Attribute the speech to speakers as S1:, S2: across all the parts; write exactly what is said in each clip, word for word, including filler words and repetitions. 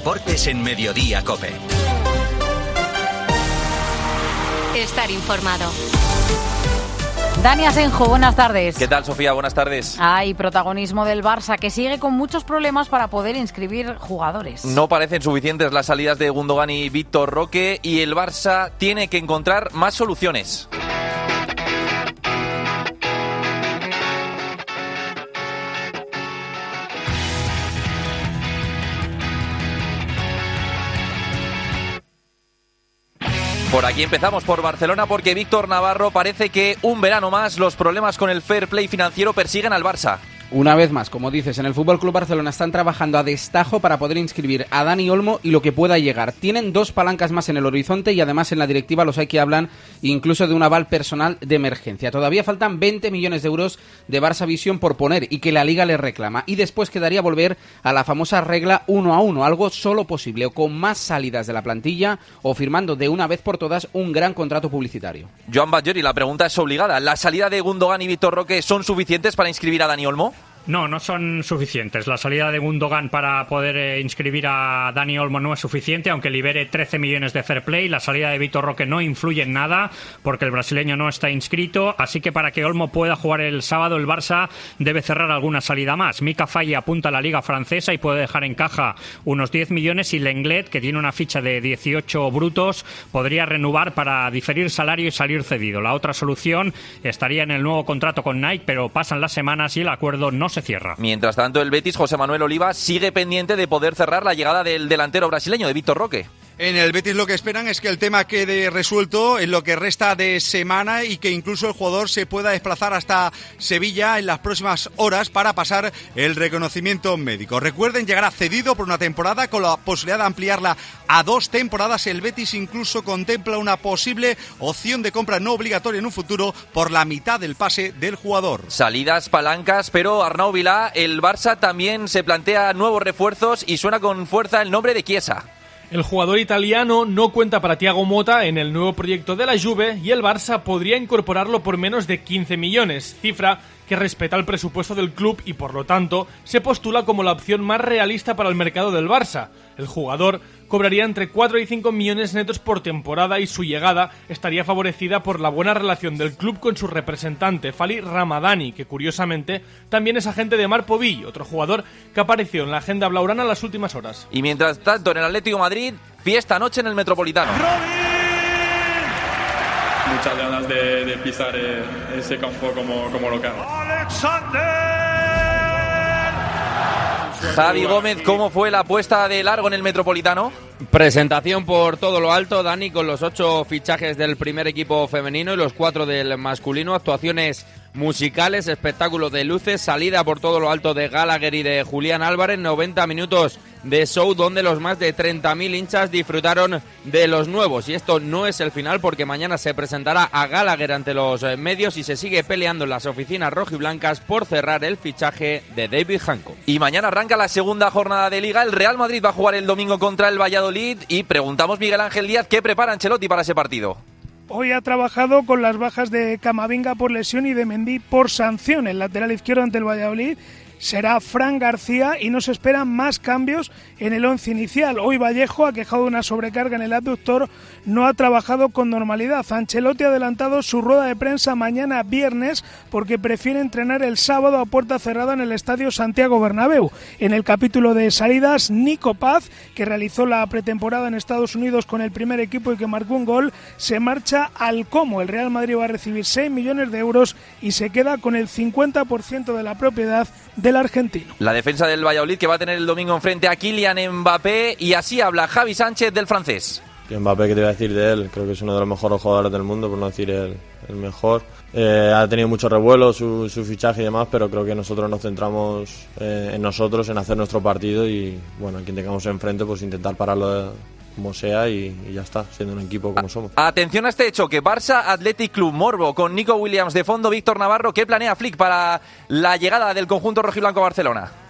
S1: deportes en Mediodía COPE.
S2: Estar informado.
S3: Dani Asenjo, buenas tardes.
S4: ¿Qué tal, Sofía? Buenas tardes.
S3: Hay protagonismo del Barça, que sigue con muchos problemas para poder inscribir jugadores.
S4: No parecen suficientes las salidas de Gundogan y Víctor Roque, y el Barça tiene que encontrar más soluciones. Por aquí empezamos por Barcelona, porque Víctor Navarro parece que un verano más los problemas con el fair play financiero persiguen al Barça.
S5: Una vez más, como dices, en el F C Barcelona están trabajando a destajo para poder inscribir a Dani Olmo y lo que pueda llegar. Tienen dos palancas más en el horizonte y además en la directiva los hay que hablan incluso de un aval personal de emergencia. Todavía faltan veinte millones de euros de Barça Visión por poner y que la Liga les reclama. Y después quedaría volver a la famosa regla uno a uno, algo solo posible o con más salidas de la plantilla o firmando de una vez por todas un gran contrato publicitario.
S4: Joan Batllori, la pregunta es obligada. ¿La salida de Gundogan y Víctor Roque son suficientes para inscribir a Dani Olmo?
S6: No, no son suficientes. La salida de Gundogan para poder eh, inscribir a Dani Olmo no es suficiente, aunque libere trece millones de fair play. La salida de Víctor Roque no influye en nada, porque el brasileño no está inscrito. Así que para que Olmo pueda jugar el sábado, el Barça debe cerrar alguna salida más. Mika Faye apunta a la Liga Francesa y puede dejar en caja unos diez millones. Y Lenglet, que tiene una ficha de dieciocho brutos, podría renovar para diferir salario y salir cedido. La otra solución estaría en el nuevo contrato con Nike, pero pasan las semanas y el acuerdo no se se cierra.
S4: Mientras tanto, el Betis, José Manuel Oliva, sigue pendiente de poder cerrar la llegada del delantero brasileño, de Víctor Roque.
S7: En el Betis lo que esperan es que el tema quede resuelto en lo que resta de semana y que incluso el jugador se pueda desplazar hasta Sevilla en las próximas horas para pasar el reconocimiento médico. Recuerden, llegará cedido por una temporada con la posibilidad de ampliarla a dos temporadas. El Betis incluso contempla una posible opción de compra no obligatoria en un futuro por la mitad del pase del jugador.
S4: Salidas, palancas, pero Arnau Vilá, el Barça también se plantea nuevos refuerzos y suena con fuerza el nombre de Chiesa.
S8: El jugador italiano no cuenta para Thiago Motta en el nuevo proyecto de la Juve y el Barça podría incorporarlo por menos de quince millones, cifra que respeta el presupuesto del club y por lo tanto se postula como la opción más realista para el mercado del Barça. El jugador cobraría entre cuatro y cinco millones netos por temporada y su llegada estaría favorecida por la buena relación del club con su representante Fali Ramadani, que curiosamente también es agente de Marc Povy, otro jugador que apareció en la agenda blaugrana en las últimas horas.
S4: Y mientras tanto, en el Atlético de Madrid, fiesta anoche en el Metropolitano.
S9: Muchas ganas de, de pisar eh, ese campo como, como local.
S4: Javi Gómez, ¿cómo fue la puesta de largo en el Metropolitano?
S10: Presentación por todo lo alto, Dani, con los ocho fichajes del primer equipo femenino y los cuatro del masculino, actuaciones musicales, espectáculo de luces, salida por todo lo alto de Gallagher y de Julián Álvarez, noventa minutos de show donde los más de treinta mil hinchas disfrutaron de los nuevos. Y esto no es el final, porque mañana se presentará a Gallagher ante los medios y se sigue peleando en las oficinas rojiblancas por cerrar el fichaje de David Hancock.
S4: Y mañana arranca la segunda jornada de Liga. El Real Madrid va a jugar el domingo contra el Valladolid y preguntamos, Miguel Ángel Díaz, ¿qué prepara Ancelotti para ese partido?
S11: Hoy ha trabajado con las bajas de Camavinga por lesión y de Mendy por sanción. El lateral izquierdo ante el Valladolid será Fran García y no se esperan más cambios en el once inicial. Hoy Vallejo, aquejado de una sobrecarga en el abductor, no ha trabajado con normalidad. Ancelotti ha adelantado su rueda de prensa mañana viernes porque prefiere entrenar el sábado a puerta cerrada en el Estadio Santiago Bernabéu. En el capítulo de salidas, Nico Paz, que realizó la pretemporada en Estados Unidos con el primer equipo y que marcó un gol, se marcha al Como. El Real Madrid va a recibir seis millones de euros y se queda con el cincuenta por ciento de la propiedad del argentino.
S4: La defensa del Valladolid, que va a tener el domingo enfrente a Kylian Mbappé, y así habla Javi Sánchez del francés.
S12: Mbappé, ¿qué te voy a decir de él? Creo que es uno de los mejores jugadores del mundo, por no decir el, el mejor. Eh, ha tenido mucho revuelo su, su fichaje y demás, pero creo que nosotros nos centramos eh, en nosotros, en hacer nuestro partido y, bueno, a quien tengamos enfrente, pues intentar pararlo de, como sea y, y ya está, siendo un equipo como somos.
S4: Atención a este hecho, que Barça Athletic Club Morbo, con Nico Williams de fondo, Víctor Navarro. ¿Qué planea Flick para la llegada del conjunto rojiblanco a Barcelona?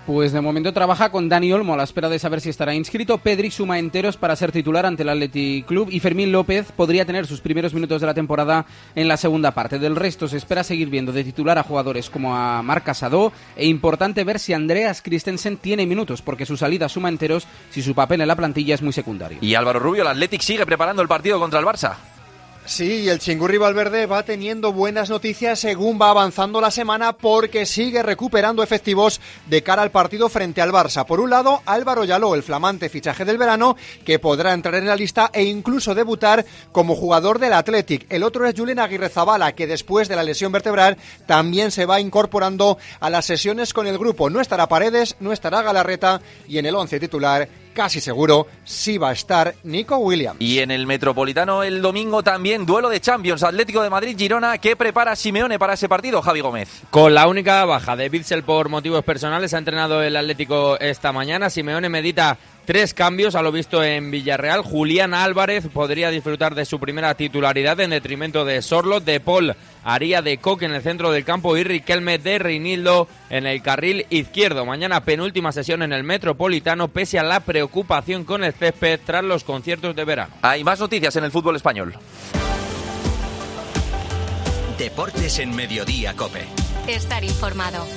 S5: Pues de momento trabaja con Dani Olmo a la espera de saber si estará inscrito. Pedri suma enteros para ser titular ante el Athletic Club y Fermín López podría tener sus primeros minutos de la temporada en la segunda parte. Del resto se espera seguir viendo de titular a jugadores como a Marc Casado e importante ver si Andreas Christensen tiene minutos porque su salida suma enteros si su papel en la plantilla es muy secundario.
S4: Y Álvaro Rubio, el Athletic sigue preparando el partido contra el Barça.
S13: Sí, y el Chingurri Valverde va teniendo buenas noticias según va avanzando la semana porque sigue recuperando efectivos de cara al partido frente al Barça. Por un lado, Álvaro Llaló, el flamante fichaje del verano, que podrá entrar en la lista e incluso debutar como jugador del Athletic. El otro es Julen Aguirrezabala, que después de la lesión vertebral también se va incorporando a las sesiones con el grupo. No estará Paredes, no estará Galarreta y en el once titular casi seguro sí va a estar Nico Williams.
S4: Y en el Metropolitano el domingo también duelo de Champions, Atlético de Madrid-Girona. ¿Qué prepara Simeone para ese partido, Javi Gómez?
S10: Con la única baja de Witsel por motivos personales ha entrenado el Atlético esta mañana. Simeone medita tres cambios a lo visto en Villarreal. Julián Álvarez podría disfrutar de su primera titularidad en detrimento de Sorlo. De Paul haría de Coque en el centro del campo y Riquelme de Reinildo en el carril izquierdo. Mañana penúltima sesión en el Metropolitano pese a la preocupación con el césped tras los conciertos de verano.
S4: Hay más noticias en el fútbol español.
S1: Deportes en Mediodía COPE.
S2: Estar informado.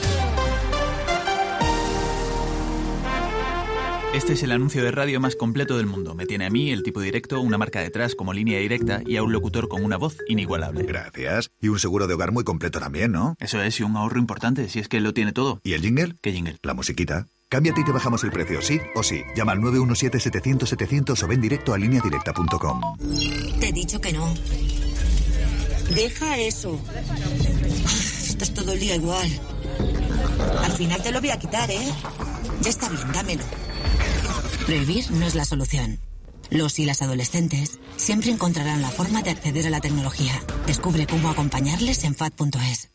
S14: Este es el anuncio de radio más completo del mundo. Me tiene a mí, el tipo directo, una marca detrás como línea directa y a un locutor con una voz inigualable.
S15: Gracias. Y un seguro de hogar muy completo también, ¿no?
S14: Eso es, y un ahorro importante, si es que lo tiene todo.
S15: ¿Y el jingle?
S14: ¿Qué jingle?
S15: La musiquita. Cámbiate y te bajamos el precio, sí o sí. Llama al nueve uno siete, setecientos, setecientos o ven directo a línea directa punto com.
S16: Te he dicho que no. Deja eso. Estás todo el día igual. Al final te lo voy a quitar, ¿eh? Ya está bien, dámelo. Prohibir no es la solución. Los y las adolescentes siempre encontrarán la forma de acceder a la tecnología. Descubre cómo acompañarles en F A D punto es.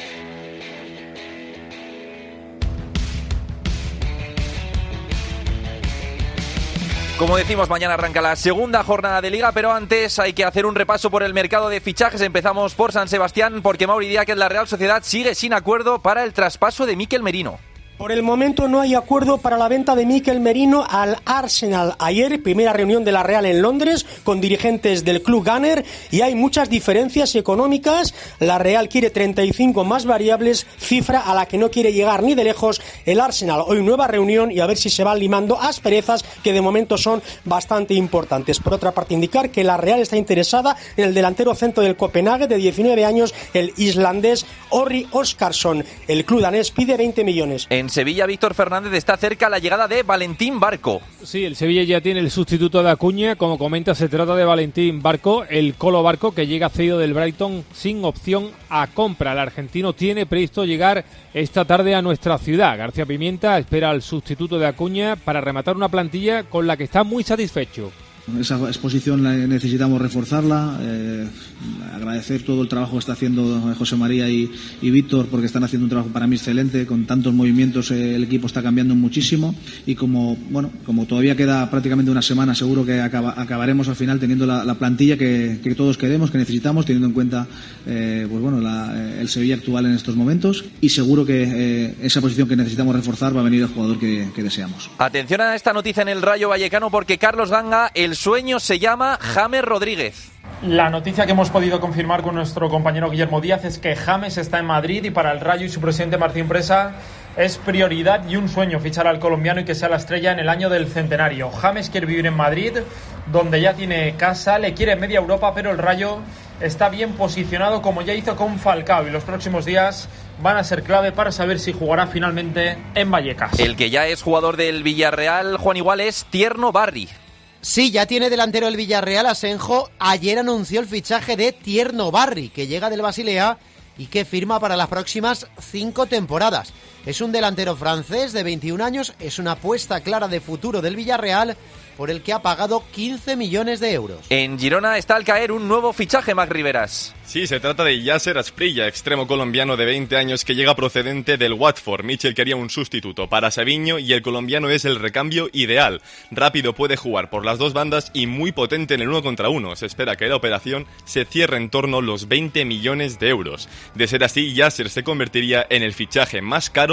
S4: Como decimos, mañana arranca la segunda jornada de Liga, pero antes hay que hacer un repaso por el mercado de fichajes. Empezamos por San Sebastián, porque Mauri Díaz, la Real Sociedad, sigue sin acuerdo para el traspaso de Mikel Merino.
S17: Por el momento no hay acuerdo para la venta de Mikel Merino al Arsenal. Ayer, primera reunión de la Real en Londres con dirigentes del club Gunner y hay muchas diferencias económicas. La Real quiere treinta y cinco más variables, cifra a la que no quiere llegar ni de lejos el Arsenal. Hoy nueva reunión y a ver si se van limando asperezas que de momento son bastante importantes. Por otra parte, indicar que la Real está interesada en el delantero centro del Copenhague de diecinueve años, el islandés Orri Oskarsson. El club danés pide veinte millones.
S4: En Sevilla, Víctor Fernández, está cerca la llegada de Valentín Barco.
S18: Sí, el Sevilla ya tiene el sustituto de Acuña. Como comenta, se trata de Valentín Barco, el Colo Barco, que llega cedido del Brighton sin opción a compra. El argentino tiene previsto llegar esta tarde a nuestra ciudad. García Pimienta espera al sustituto de Acuña para rematar una plantilla con la que está muy satisfecho.
S19: Esa exposición necesitamos reforzarla, eh, agradecer todo el trabajo que está haciendo José María y, y Víctor, porque están haciendo un trabajo para mí excelente. Con tantos movimientos eh, el equipo está cambiando muchísimo y como bueno como todavía queda prácticamente una semana, seguro que acaba, acabaremos al final teniendo la, la plantilla que, que todos queremos, que necesitamos, teniendo en cuenta eh, pues bueno la, el Sevilla actual en estos momentos, y seguro que eh, esa posición que necesitamos reforzar va a venir el jugador que, que deseamos.
S4: Atención a esta noticia en el Rayo Vallecano, porque Carlos Ganga, el sueño se llama James Rodríguez.
S20: La noticia que hemos podido confirmar con nuestro compañero Guillermo Díaz es que James está en Madrid y para el Rayo y su presidente Martín Presa es prioridad y un sueño fichar al colombiano y que sea la estrella en el año del centenario. James quiere vivir en Madrid, donde ya tiene casa, le quiere media Europa, pero el Rayo está bien posicionado como ya hizo con Falcao y los próximos días van a ser clave para saber si jugará finalmente en Vallecas.
S4: El que ya es jugador del Villarreal, Juan, igual es Tierno Barri.
S21: Sí, ya tiene delantero el Villarreal. Asenjo ayer anunció el fichaje de Tierno Barri, que llega del Basilea y que firma para las próximas cinco temporadas. Es un delantero francés de veintiún años, es una apuesta clara de futuro del Villarreal, por el que ha pagado quince millones de euros.
S4: En Girona está al caer un nuevo fichaje, Mac Riveras.
S22: Sí, se trata de Yasser Asprilla, extremo colombiano de veinte años que llega procedente del Watford. Michel quería un sustituto para Savinho y el colombiano es el recambio ideal. Rápido, puede jugar por las dos bandas y muy potente en el uno contra uno. Se espera que la operación se cierre en torno a los veinte millones de euros. De ser así, Yasser se convertiría en el fichaje más caro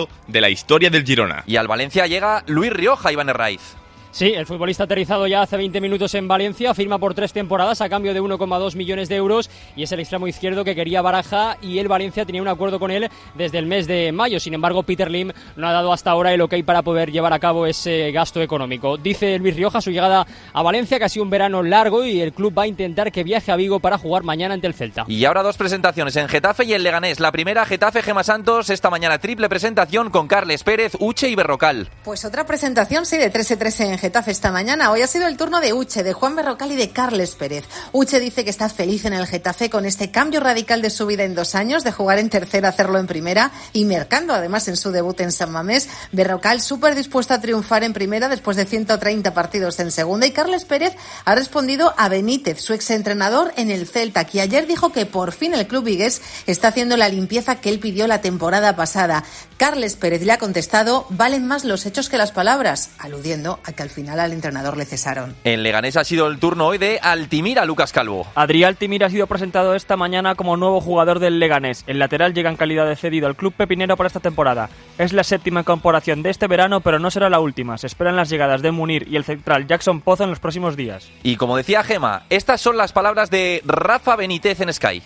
S22: malo de la historia del Girona.
S4: Y al Valencia llega Luis Rioja, Iván Herraiz.
S3: Sí, el futbolista aterrizado ya hace veinte minutos en Valencia, firma por tres temporadas a cambio de uno coma dos millones de euros y es el extremo izquierdo que quería Baraja y el Valencia tenía un acuerdo con él desde el mes de mayo. Sin embargo, Peter Lim no ha dado hasta ahora el ok para poder llevar a cabo ese gasto económico. Dice Luis Rioja su llegada a Valencia, que ha sido un verano largo y el club va a intentar que viaje a Vigo para jugar mañana ante el Celta.
S4: Y ahora dos presentaciones en Getafe y en Leganés. La primera, Getafe Gema Santos, esta mañana triple presentación con Carles Pérez, Uche y Berrocal.
S6: Pues otra presentación, sí, de trece trece en Getafe esta mañana. Hoy ha sido el turno de Uche, de Juan Berrocal y de Carles Pérez. Uche dice que está feliz en el Getafe con este cambio radical de su vida en dos años, de jugar en tercera a hacerlo en primera y mercando además en su debut en San Mamés. Berrocal súper dispuesto a triunfar en primera después de ciento treinta partidos en segunda, y Carles Pérez ha respondido a Benítez, su exentrenador en el Celta, que ayer dijo que por fin el club vigués está haciendo la limpieza que él pidió la temporada pasada. Carles Pérez le ha contestado: valen más los hechos que las palabras, aludiendo a que al final al entrenador le cesaron.
S4: En Leganés ha sido el turno hoy de Altimira, Lucas Calvo.
S3: Adrián Altimira ha sido presentado esta mañana como nuevo jugador del Leganés. El lateral llega en calidad de cedido al club pepinero para esta temporada. Es la séptima incorporación de este verano, pero no será la última. Se esperan las llegadas de Munir y el central Jackson Pozo en los próximos días.
S4: Y como decía Gema, estas son las palabras de Rafa Benítez en Sky.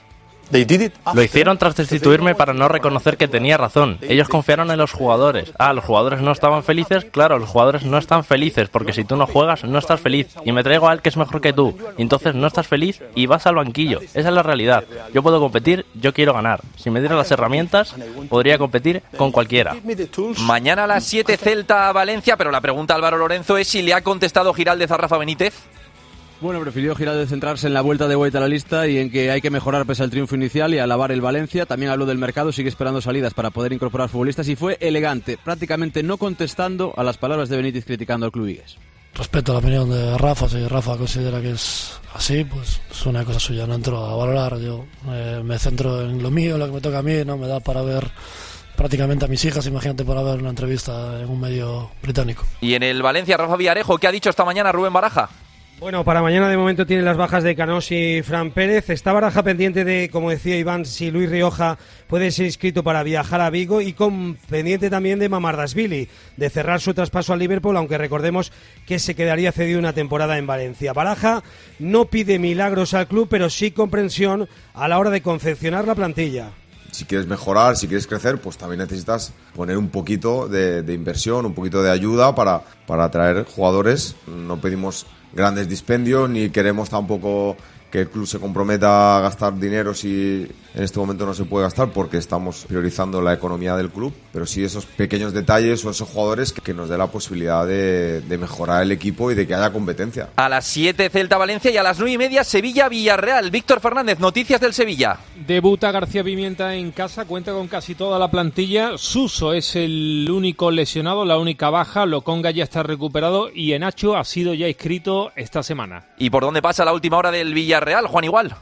S23: Lo hicieron tras destituirme para no reconocer que tenía razón. Ellos confiaron en los jugadores. Ah, los jugadores no estaban felices. Claro, los jugadores no están felices porque si tú no juegas no estás feliz. Y me traigo a él que es mejor que tú. Y entonces no estás feliz y vas al banquillo. Esa es la realidad. Yo puedo competir, yo quiero ganar. Si me dieran las herramientas, podría competir con cualquiera.
S4: Mañana a las siete Celta a Valencia, pero la pregunta a Álvaro Lorenzo es si le ha contestado Giraldez a Rafa Benítez.
S5: Bueno, prefirió Giraldez centrarse en la vuelta de Guaita a la lista y en que hay que mejorar pese al triunfo inicial y alabar el Valencia. También habló del mercado, sigue esperando salidas para poder incorporar futbolistas y fue elegante, prácticamente no contestando a las palabras de Benítez criticando al club vigués.
S24: Respeto a la opinión de Rafa, si Rafa considera que es así, pues es una cosa suya, no entro a valorar. Yo eh, me centro en lo mío, lo que me toca a mí, no me da para ver prácticamente a mis hijas, imagínate para ver una entrevista en un medio británico.
S4: Y en el Valencia, Rafa Villarejo, ¿qué ha dicho esta mañana Rubén Baraja?
S25: Bueno, para mañana de momento tiene las bajas de Canós y Fran Pérez. Está Baraja pendiente de, como decía Iván, si Luis Rioja puede ser inscrito para viajar a Vigo, y con pendiente también de Mamardashvili, de cerrar su traspaso al Liverpool, aunque recordemos que se quedaría cedido una temporada en Valencia. Baraja no pide milagros al club, pero sí comprensión a la hora de confeccionar la plantilla.
S26: Si quieres mejorar, si quieres crecer, pues también necesitas poner un poquito de, de inversión, un poquito de ayuda para, para atraer jugadores. No pedimos grandes dispendios ni queremos tampoco que el club se comprometa a gastar dinero si en este momento no se puede gastar, porque estamos priorizando la economía del club, pero sí esos pequeños detalles o esos jugadores que, que nos dé la posibilidad de, de mejorar el equipo y de que haya competencia.
S4: A las siete Celta Valencia y a las nueve y media Sevilla Villarreal. Víctor Fernández, noticias del Sevilla.
S18: Debuta García Pimienta en casa, cuenta con casi toda la plantilla. Suso es el único lesionado, la única baja. Lokonga ya está recuperado y Enacho ha sido ya inscrito esta semana.
S4: ¿Y por dónde pasa la última hora del Villarreal, Juan Igual?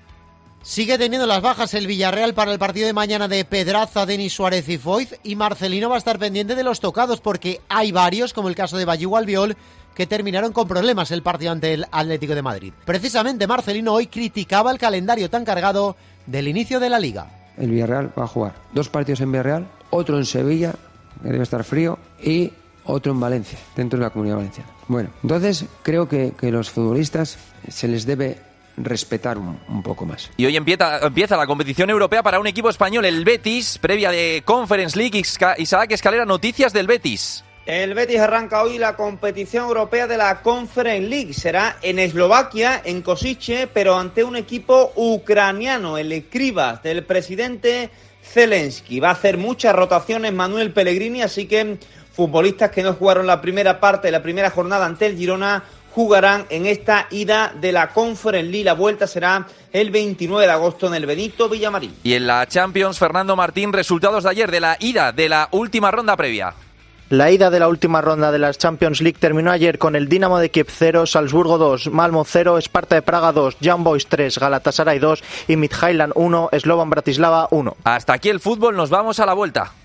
S21: Sigue teniendo las bajas el Villarreal para el partido de mañana de Pedraza, Denis Suárez y Foyth, y Marcelino va a estar pendiente de los tocados porque hay varios, como el caso de Bayou Albiol, que terminaron con problemas el partido ante el Atlético de Madrid. Precisamente Marcelino hoy criticaba el calendario tan cargado del inicio de la Liga.
S27: El Villarreal va a jugar dos partidos en Villarreal, otro en Sevilla, que debe estar frío, y otro en Valencia, dentro de la Comunidad Valenciana. Bueno, entonces creo que, que los futbolistas se les debe respetar un, un poco más.
S4: Y hoy empieza, empieza la competición europea para un equipo español, el Betis, previa de Conference League. Isaac Escalera, noticias del Betis.
S28: El Betis arranca hoy la competición europea de la Conference League. Será en Eslovaquia, en Košice, pero ante un equipo ucraniano, el Krivas, del presidente Zelensky. Va a hacer muchas rotaciones Manuel Pellegrini, así que futbolistas que no jugaron la primera parte de la primera jornada ante el Girona jugarán en esta ida de la Conference League. La vuelta será el veintinueve de agosto en el Benito Villamarín.
S4: Y en la Champions, Fernando Martín, resultados de ayer de la ida de la última ronda previa.
S29: La ida de la última ronda de la Champions League terminó ayer con el Dinamo de Kiev cero, Salzburgo dos, Malmo cero, Sparta de Praga dos, Young Boys tres, Galatasaray dos y Midtjylland uno, Slovan Bratislava uno.
S4: Hasta aquí el fútbol, nos vamos a la vuelta.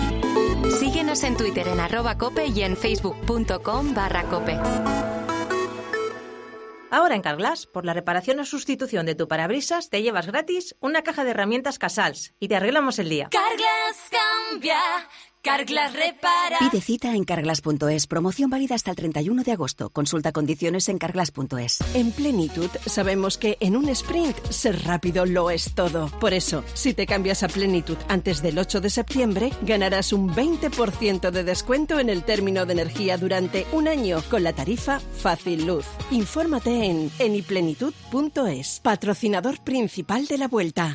S2: Síguenos en Twitter en arroba cope y en facebook.com barra cope.
S30: Ahora en Carglass, por la reparación o sustitución de tu parabrisas, te llevas gratis una caja de herramientas Casals y te arreglamos el día.
S31: Carglass cambia,
S1: Carglass repara.
S7: Pide cita en carglass punto es. Promoción válida hasta el treinta y uno de agosto. Consulta condiciones en carglass punto es.
S1: En Plenitud sabemos que en un sprint ser rápido lo es todo. Por eso, si te cambias a Plenitud antes del ocho de septiembre, ganarás un veinte por ciento de descuento en el término de energía durante un año con la tarifa Fácil Luz. Infórmate en eniplenitud punto es. Patrocinador principal de la Vuelta.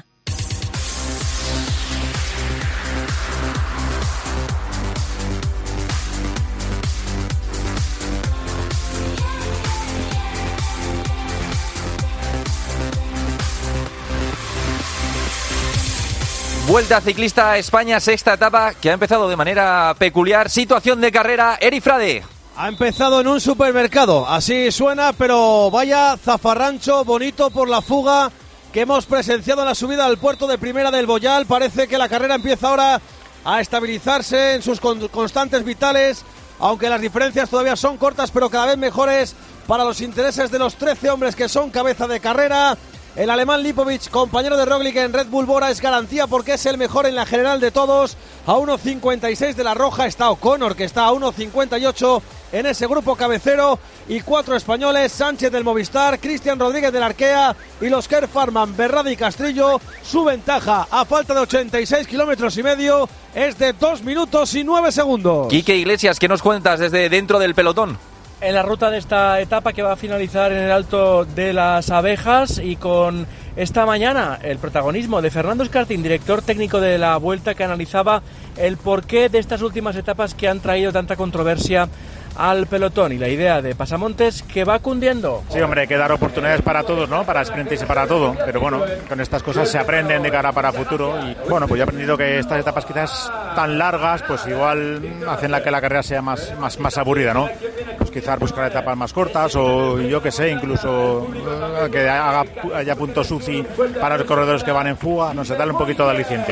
S4: Vuelta ciclista a España, sexta etapa que ha empezado de manera peculiar. Situación de carrera, Eri Frade.
S8: Ha empezado en un supermercado, así suena, pero vaya zafarrancho bonito por la fuga que hemos presenciado en la subida al puerto de Primera del Boyal. Parece que la carrera empieza ahora a estabilizarse en sus constantes vitales, aunque las diferencias todavía son cortas, pero cada vez mejores para los intereses de los trece hombres que son cabeza de carrera. El alemán Lipovic, compañero de Roglic en Red Bull Bora, es garantía porque es el mejor en la general de todos. A uno cincuenta y seis de la roja está O'Connor, que está a uno cincuenta y ocho en ese grupo cabecero. Y cuatro españoles, Sánchez del Movistar, Cristian Rodríguez del Arkea y los Kerr Farman, Berrada y Castrillo. Su ventaja, a falta de ochenta y seis kilómetros y medio, es de dos minutos y nueve segundos.
S4: Quique Iglesias, ¿qué nos cuentas desde dentro del pelotón?
S9: En la ruta de esta etapa que va a finalizar en el Alto de las Abejas, y con esta mañana el protagonismo de Fernando Escartín, director técnico de la Vuelta, que analizaba el porqué de estas últimas etapas que han traído tanta controversia al pelotón, y la idea de Pasamontes que va cundiendo.
S10: Sí, hombre, hay que dar oportunidades para todos, ¿no? Para sprinters y para todo, pero bueno, con estas cosas se aprenden de cara para futuro, y bueno, pues yo he aprendido que estas etapas quizás tan largas, pues igual hacen la que la carrera sea más, más, más aburrida, ¿no? Pues quizás buscar etapas más cortas, o yo que sé, incluso eh, que haga, haya puntos U C I para los corredores que van en fuga, no sé, darle un poquito de aliciente.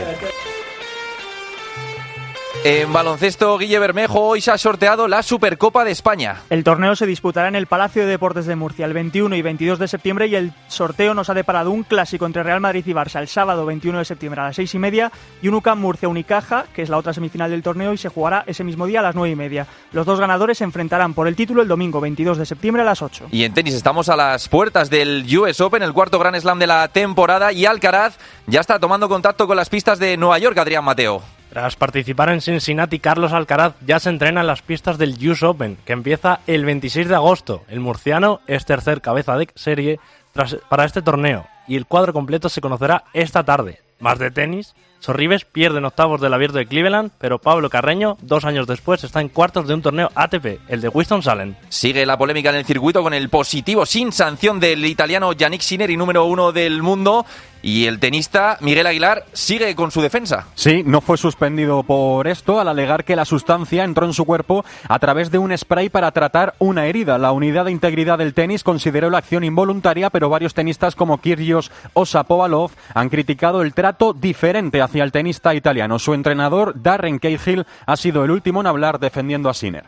S4: En baloncesto, Guille Bermejo, hoy se ha sorteado la Supercopa de España.
S11: El torneo se disputará en el Palacio de Deportes de Murcia el veintiuno y veintidós de septiembre, y el sorteo nos ha deparado un clásico entre Real Madrid y Barça el sábado veintiuno de septiembre a las seis y media, y un U C A M Murcia Unicaja, que es la otra semifinal del torneo, y se jugará ese mismo día a las nueve y media. Los dos ganadores se enfrentarán por el título el domingo veintidós de septiembre a las ocho.
S4: Y en tenis estamos a las puertas del U S Open, el cuarto Grand Slam de la temporada, y Alcaraz ya está tomando contacto con las pistas de Nueva York, Adrián Mateo.
S23: Tras participar en Cincinnati, Carlos Alcaraz ya se entrena en las pistas del U S Open, que empieza el veintiséis de agosto. El murciano es tercer cabeza de serie tras, para este torneo, y el cuadro completo se conocerá esta tarde. Más de tenis, Sorribes pierde en octavos del Abierto de Cleveland, pero Pablo Carreño, dos años después, está en cuartos de un torneo A T P, el de Winston-Salem.
S4: Sigue la polémica en el circuito con el positivo sin sanción del italiano Yannick Sinner, número uno del mundo, y el tenista Miguel Aguilar sigue con su defensa.
S12: Sí, no fue suspendido por esto al alegar que la sustancia entró en su cuerpo a través de un spray para tratar una herida. La unidad de integridad del tenis consideró la acción involuntaria, pero varios tenistas como Kyrgios o Shapovalov han criticado el trato diferente hacia el tenista italiano. Su entrenador, Darren Cahill, ha sido el último en hablar defendiendo a Sinner.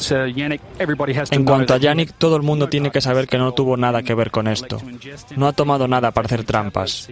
S13: En cuanto a Yannick, todo el mundo tiene que saber que no tuvo nada que ver con esto. No ha tomado nada para hacer trampas.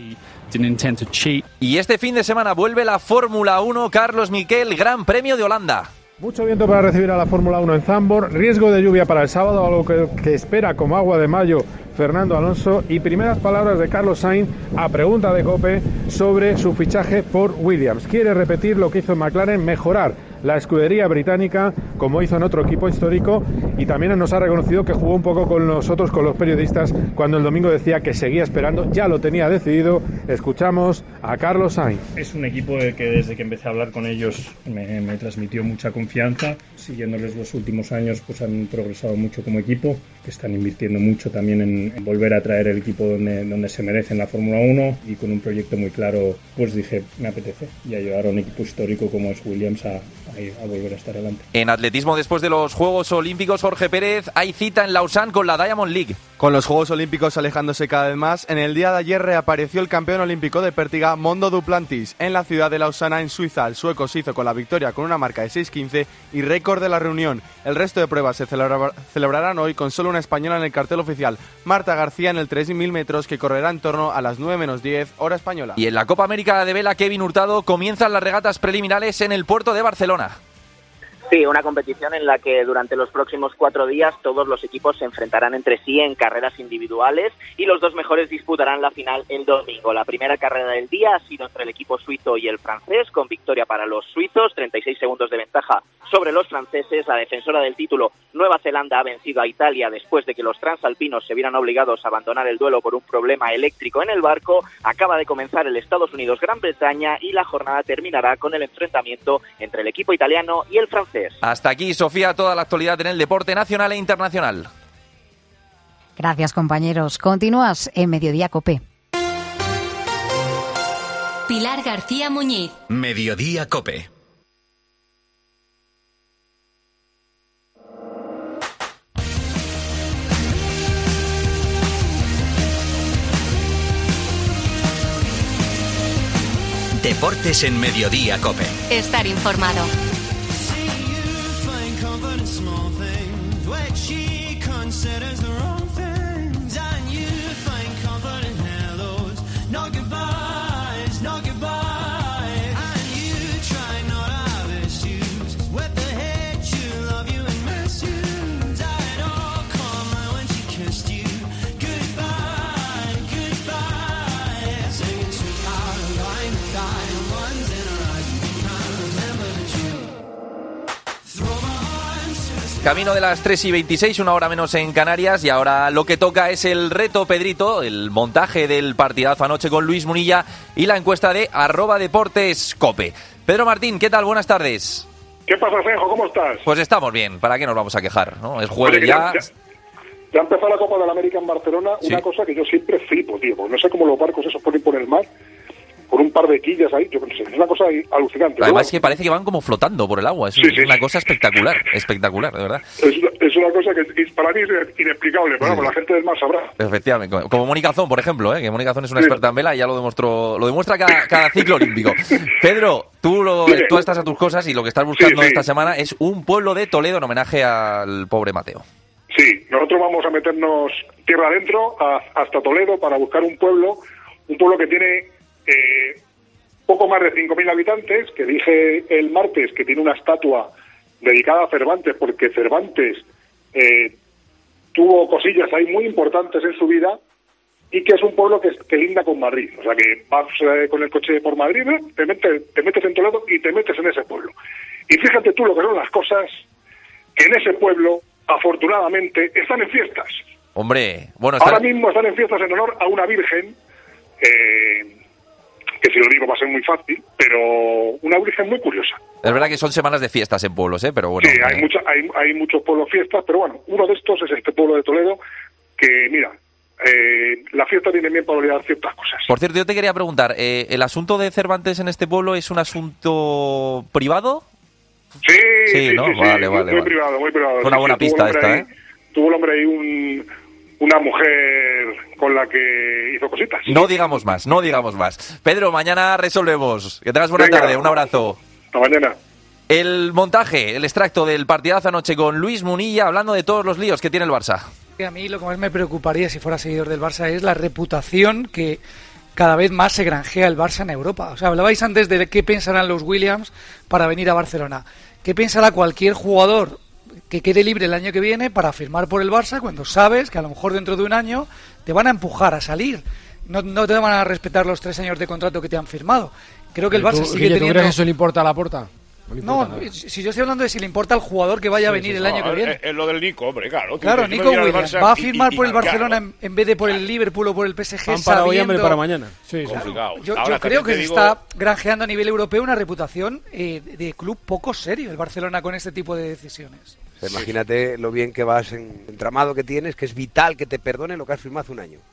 S4: Y este fin de semana vuelve la Fórmula uno, Carlos Miquel, Gran Premio de Holanda.
S14: Mucho viento para recibir a la Fórmula uno en Zandvoort, riesgo de lluvia para el sábado, algo que, que espera como agua de mayo Fernando Alonso, y primeras palabras de Carlos Sainz a pregunta de COPE sobre su fichaje por Williams. Quiere repetir lo que hizo en McLaren, mejorar la escudería británica como hizo en otro equipo histórico, y también nos ha reconocido que jugó un poco con nosotros, con los periodistas, cuando el domingo decía que seguía esperando, ya lo tenía decidido. Escuchamos a Carlos Sainz.
S15: Es un equipo que desde que empecé a hablar con ellos me, me transmitió mucha confianza. Siguiéndoles los últimos años, pues han progresado mucho como equipo, que están invirtiendo mucho también en, en volver a traer el equipo donde, donde se merece en la Fórmula uno, y con un proyecto muy claro, pues dije, me apetece y ayudar a un equipo histórico como es Williams a, a, a volver a estar adelante.
S4: En atletismo atletismo después de los Juegos Olímpicos, Jorge Pérez, hay cita en Lausanne con la Diamond League.
S3: Con los Juegos Olímpicos alejándose cada vez más, en el día de ayer reapareció el campeón olímpico de pértiga Mondo Duplantis en la ciudad de Lausana, en Suiza. El sueco se hizo con la victoria con una marca de seis quince y récord de la reunión. El resto de pruebas se celebra- celebrarán hoy con solo una española en el cartel oficial, Marta García en el tres mil metros, que correrá en torno a las nueve menos diez hora española.
S4: Y en la Copa América de Vela, Kevin Hurtado, comienzan las regatas preliminares en el puerto de Barcelona.
S5: Sí, una competición en la que durante los próximos cuatro días todos los equipos se enfrentarán entre sí en carreras individuales y los dos mejores disputarán la final el domingo. La primera carrera del día ha sido entre el equipo suizo y el francés, con victoria para los suizos, treinta y seis segundos de ventaja sobre los franceses. La defensora del título, Nueva Zelanda, ha vencido a Italia después de que los transalpinos se vieran obligados a abandonar el duelo por un problema eléctrico en el barco. Acaba de comenzar el Estados Unidos-Gran Bretaña y la jornada terminará con el enfrentamiento entre el equipo italiano y el francés.
S4: Hasta aquí, Sofía, toda la actualidad en el deporte nacional e internacional.
S6: Gracias, compañeros. Continúas en Mediodía COPE.
S2: Pilar García Muñiz.
S16: Mediodía COPE. Deportes en Mediodía COPE.
S2: Estar informado.
S4: Camino de las tres y veintiséis, una hora menos en Canarias, y ahora lo que toca es el reto, Pedrito, el montaje del partidazo anoche con Luis Munilla y la encuesta de arroba deportes cope. Pedro Martín, ¿qué tal? Buenas tardes.
S17: ¿Qué pasa, Senjo? ¿Cómo estás?
S4: Pues estamos bien, ¿para qué nos vamos a quejar? ¿No? Es jueves. Oye, ya...
S17: ya... Ya empezó la Copa de la América en Barcelona, ¿sí? Una cosa que yo siempre flipo, tío, porque no sé cómo los barcos esos ponen por el mar, con un par de quillas ahí, yo no sé, es una cosa alucinante.
S4: Además, bueno, es que parece que van como flotando por el agua, es,
S17: sí,
S4: es
S17: sí,
S4: una
S17: sí.
S4: cosa espectacular, espectacular, de verdad.
S17: Es una, es una cosa que para mí es inexplicable, pero bueno, la gente del mar sabrá.
S4: Efectivamente, como, como Mónica Zón, por ejemplo, ¿eh? que Mónica Zón es una sí. experta en vela y ya lo demostró, lo demuestra cada, cada ciclo olímpico. Pedro, tú, lo, sí. tú estás a tus cosas y lo que estás buscando sí, sí. esta semana es un pueblo de Toledo en homenaje al pobre Mateo.
S17: Sí, nosotros vamos a meternos tierra adentro a, hasta Toledo para buscar un pueblo, un pueblo que tiene eh, poco más de cinco mil habitantes, que dije el martes que tiene una estatua dedicada a Cervantes, porque Cervantes eh, tuvo cosillas ahí muy importantes en su vida, y que es un pueblo que, que linda con Madrid. O sea que vas eh, con el coche por Madrid, te metes, te metes en Toledo y te metes en ese pueblo. Y fíjate tú lo que son las cosas, que en ese pueblo afortunadamente están en fiestas.
S4: Hombre, bueno, están...
S17: ahora mismo están en fiestas en honor a una virgen, eh, que si lo digo va a ser muy fácil, pero una virgen muy curiosa.
S4: Es verdad que son semanas de fiestas en pueblos, ¿eh? Pero bueno.
S17: Sí, hay,
S4: eh...
S17: mucha, hay, hay muchos pueblos fiestas, pero bueno, uno de estos es este pueblo de Toledo, que mira, eh, la fiesta viene bien para olvidar ciertas cosas.
S4: Por cierto, yo te quería preguntar, eh, ¿el asunto de Cervantes en este pueblo es un asunto privado?
S17: Sí,
S4: sí,
S17: sí,
S4: ¿no?
S17: sí,
S4: vale,
S17: sí,
S4: vale,
S17: muy
S4: vale.
S17: privado, muy privado.
S4: Una
S17: sí,
S4: buena
S17: sí,
S4: pista esta,
S17: ahí,
S4: ¿eh?
S17: Tuvo el hombre ahí un, una mujer con la que hizo cositas.
S4: No digamos más, no digamos más. Pedro, mañana resolvemos. Que tengas buena
S17: Venga,
S4: tarde, un abrazo.
S17: Hasta mañana.
S4: El montaje, el extracto del partidazo anoche con Luis Munilla, hablando de todos los líos que tiene el Barça.
S19: A mí lo que más me preocuparía si fuera seguidor del Barça es la reputación que cada vez más se granjea el Barça en Europa. O sea, hablabais antes de qué pensarán los Williams para venir a Barcelona. ¿Qué pensará cualquier jugador que quede libre el año que viene para firmar por el Barça cuando sabes que a lo mejor dentro de un año te van a empujar a salir? No, no te van a respetar los tres años de contrato que te han firmado. Creo que el Barça
S18: ¿Tú,
S19: sigue
S18: Guille,
S19: teniendo...
S18: ¿tú crees que eso le importa a Laporta?
S19: No, no, si yo estoy hablando de si le importa al jugador que vaya a venir sí, sí, el año
S20: no,
S19: que viene.
S20: Es, es lo del Nico, hombre, claro.
S19: Claro, Nico Williams va a firmar y, y, por el Barcelona y, en, en vez de por el Liverpool o por el P S G.
S18: Van para hoy, hambre para mañana.
S19: Sí, complicado. Yo, yo creo que se digo... está granjeando a nivel europeo una reputación eh, de club poco serio el Barcelona con este tipo de decisiones.
S22: O sea, imagínate lo bien que vas, en el entramado que tienes, que es vital que te perdone lo que has firmado hace un año.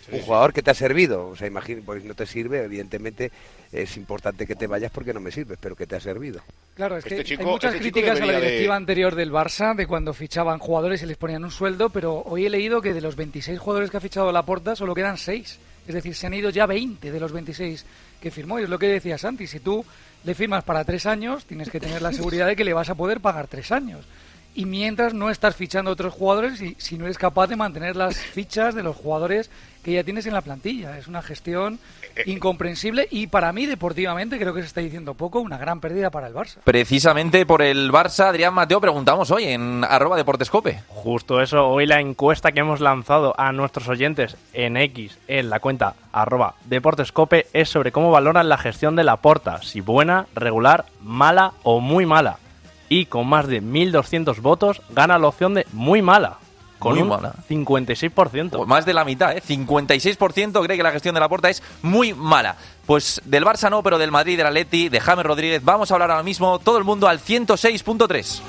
S20: un jugador que te ha servido. O sea, imagínate, pues no te sirve, evidentemente es importante que te vayas porque no me sirves, pero que te ha servido.
S19: Claro, es que
S20: Este chico-
S19: hay muchas
S20: este chico
S19: críticas a la
S20: debería
S19: directiva
S20: de-
S19: anterior del Barça, de cuando fichaban jugadores y les ponían un sueldo, pero hoy he leído que de los veintiséis jugadores que ha fichado Laporta solo quedan seis. Es decir, se han ido ya veinte de los veintiséis que firmó. Y es lo que decía Santi, si tú le firmas para tres años, tienes que tener la seguridad de que le vas a poder pagar tres años. Y mientras no estás fichando otros jugadores y si no eres capaz de mantener las fichas de los jugadores que ya tienes en la plantilla. Es una gestión incomprensible y para mí deportivamente, creo que se está diciendo poco, una gran pérdida para el Barça.
S4: Precisamente por el Barça, Adrián Mateo, preguntamos hoy en arroba deportescope.
S23: Justo eso, hoy la encuesta que hemos lanzado a nuestros oyentes en X, en la cuenta arroba deportescope, es sobre cómo valoran la gestión de Laporta, si buena, regular, mala o muy mala. Y con más de mil doscientos votos gana la opción de muy mala, con
S4: Muy
S23: un
S4: mala.
S23: cincuenta y seis por ciento.
S4: Más de la mitad, ¿eh? cincuenta y seis por ciento cree que la gestión de Laporta es muy mala. Pues del Barça no, pero del Madrid, del Atleti, de James Rodríguez, vamos a hablar ahora mismo todo el mundo al ciento seis punto tres.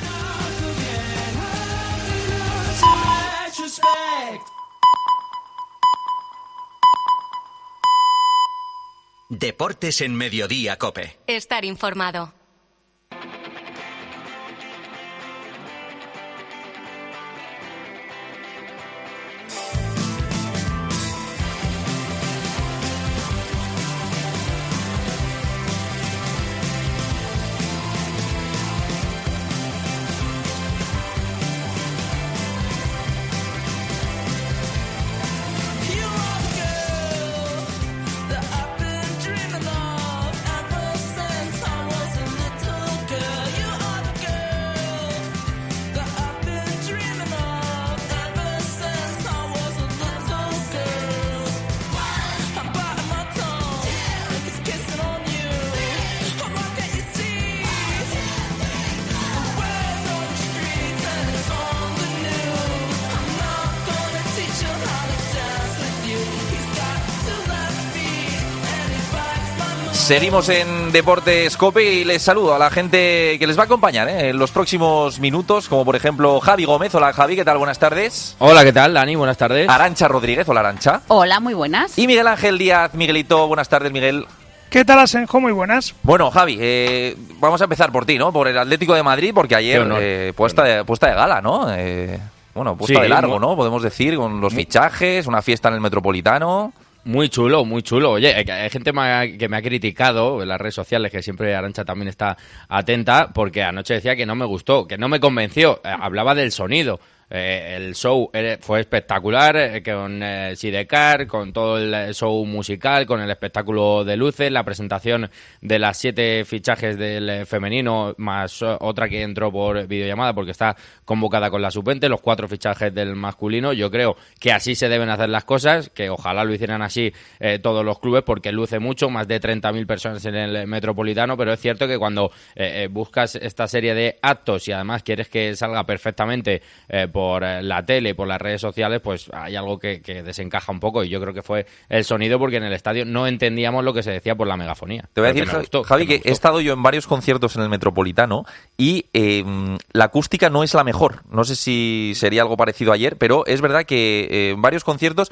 S16: Deportes en Mediodía COPE.
S2: Estar informado.
S4: Seguimos en Deportes COPE y les saludo a la gente que les va a acompañar ¿eh? en los próximos minutos, como por ejemplo Javi Gómez. Hola Javi, ¿qué tal? Buenas tardes.
S21: Hola, ¿qué tal, Dani? Buenas tardes.
S4: Arantxa Rodríguez, hola Arantxa.
S22: Hola, muy buenas.
S4: Y Miguel Ángel Díaz, Miguelito, buenas tardes Miguel.
S24: ¿Qué tal, Asenjo? Muy buenas.
S4: Bueno, Javi, eh, vamos a empezar por ti, ¿no? Por el Atlético de Madrid, porque ayer eh, puesta, de, puesta de gala, ¿no? Eh, bueno, puesta
S21: Sí,
S4: de largo,
S21: muy-
S4: ¿no? Podemos decir, con los fichajes, una fiesta en el Metropolitano.
S21: Muy chulo, muy chulo. Oye, hay- hay gente ma- que me ha criticado en las redes sociales, que siempre Arantxa también está atenta, porque anoche decía que no me gustó, que no me convenció. Eh, Hablaba del sonido. Eh, el show era- fue espectacular, eh, con eh, Sidecar, con todo el show musical, con el espectáculo de luces, la presentación de las siete fichajes del eh, femenino, más eh, otra que entró por videollamada porque está convocada con la sub veinte, los cuatro fichajes del masculino. Yo creo que así se deben hacer las cosas, que ojalá lo hicieran así eh, todos los clubes, porque luce mucho, más de treinta mil personas en el Metropolitano, pero es cierto que cuando eh, eh, buscas esta serie de actos y además quieres que salga perfectamente eh, por eh, la tele y por las redes sociales, pues hay algo que, que desencaja un poco, y yo creo que fue el sonido, porque en el estadio no entendíamos lo que se decía por la megafonía.
S4: Te voy a
S21: Pero
S4: decir,
S21: que me
S4: Javi,
S21: gustó,
S4: Javi,
S21: que
S4: que
S21: me gustó.
S4: he estado yo en varios conciertos en el Metropolitano y eh, la acústica no es la mejor. No sé si sería algo parecido ayer, pero es verdad que eh, en varios conciertos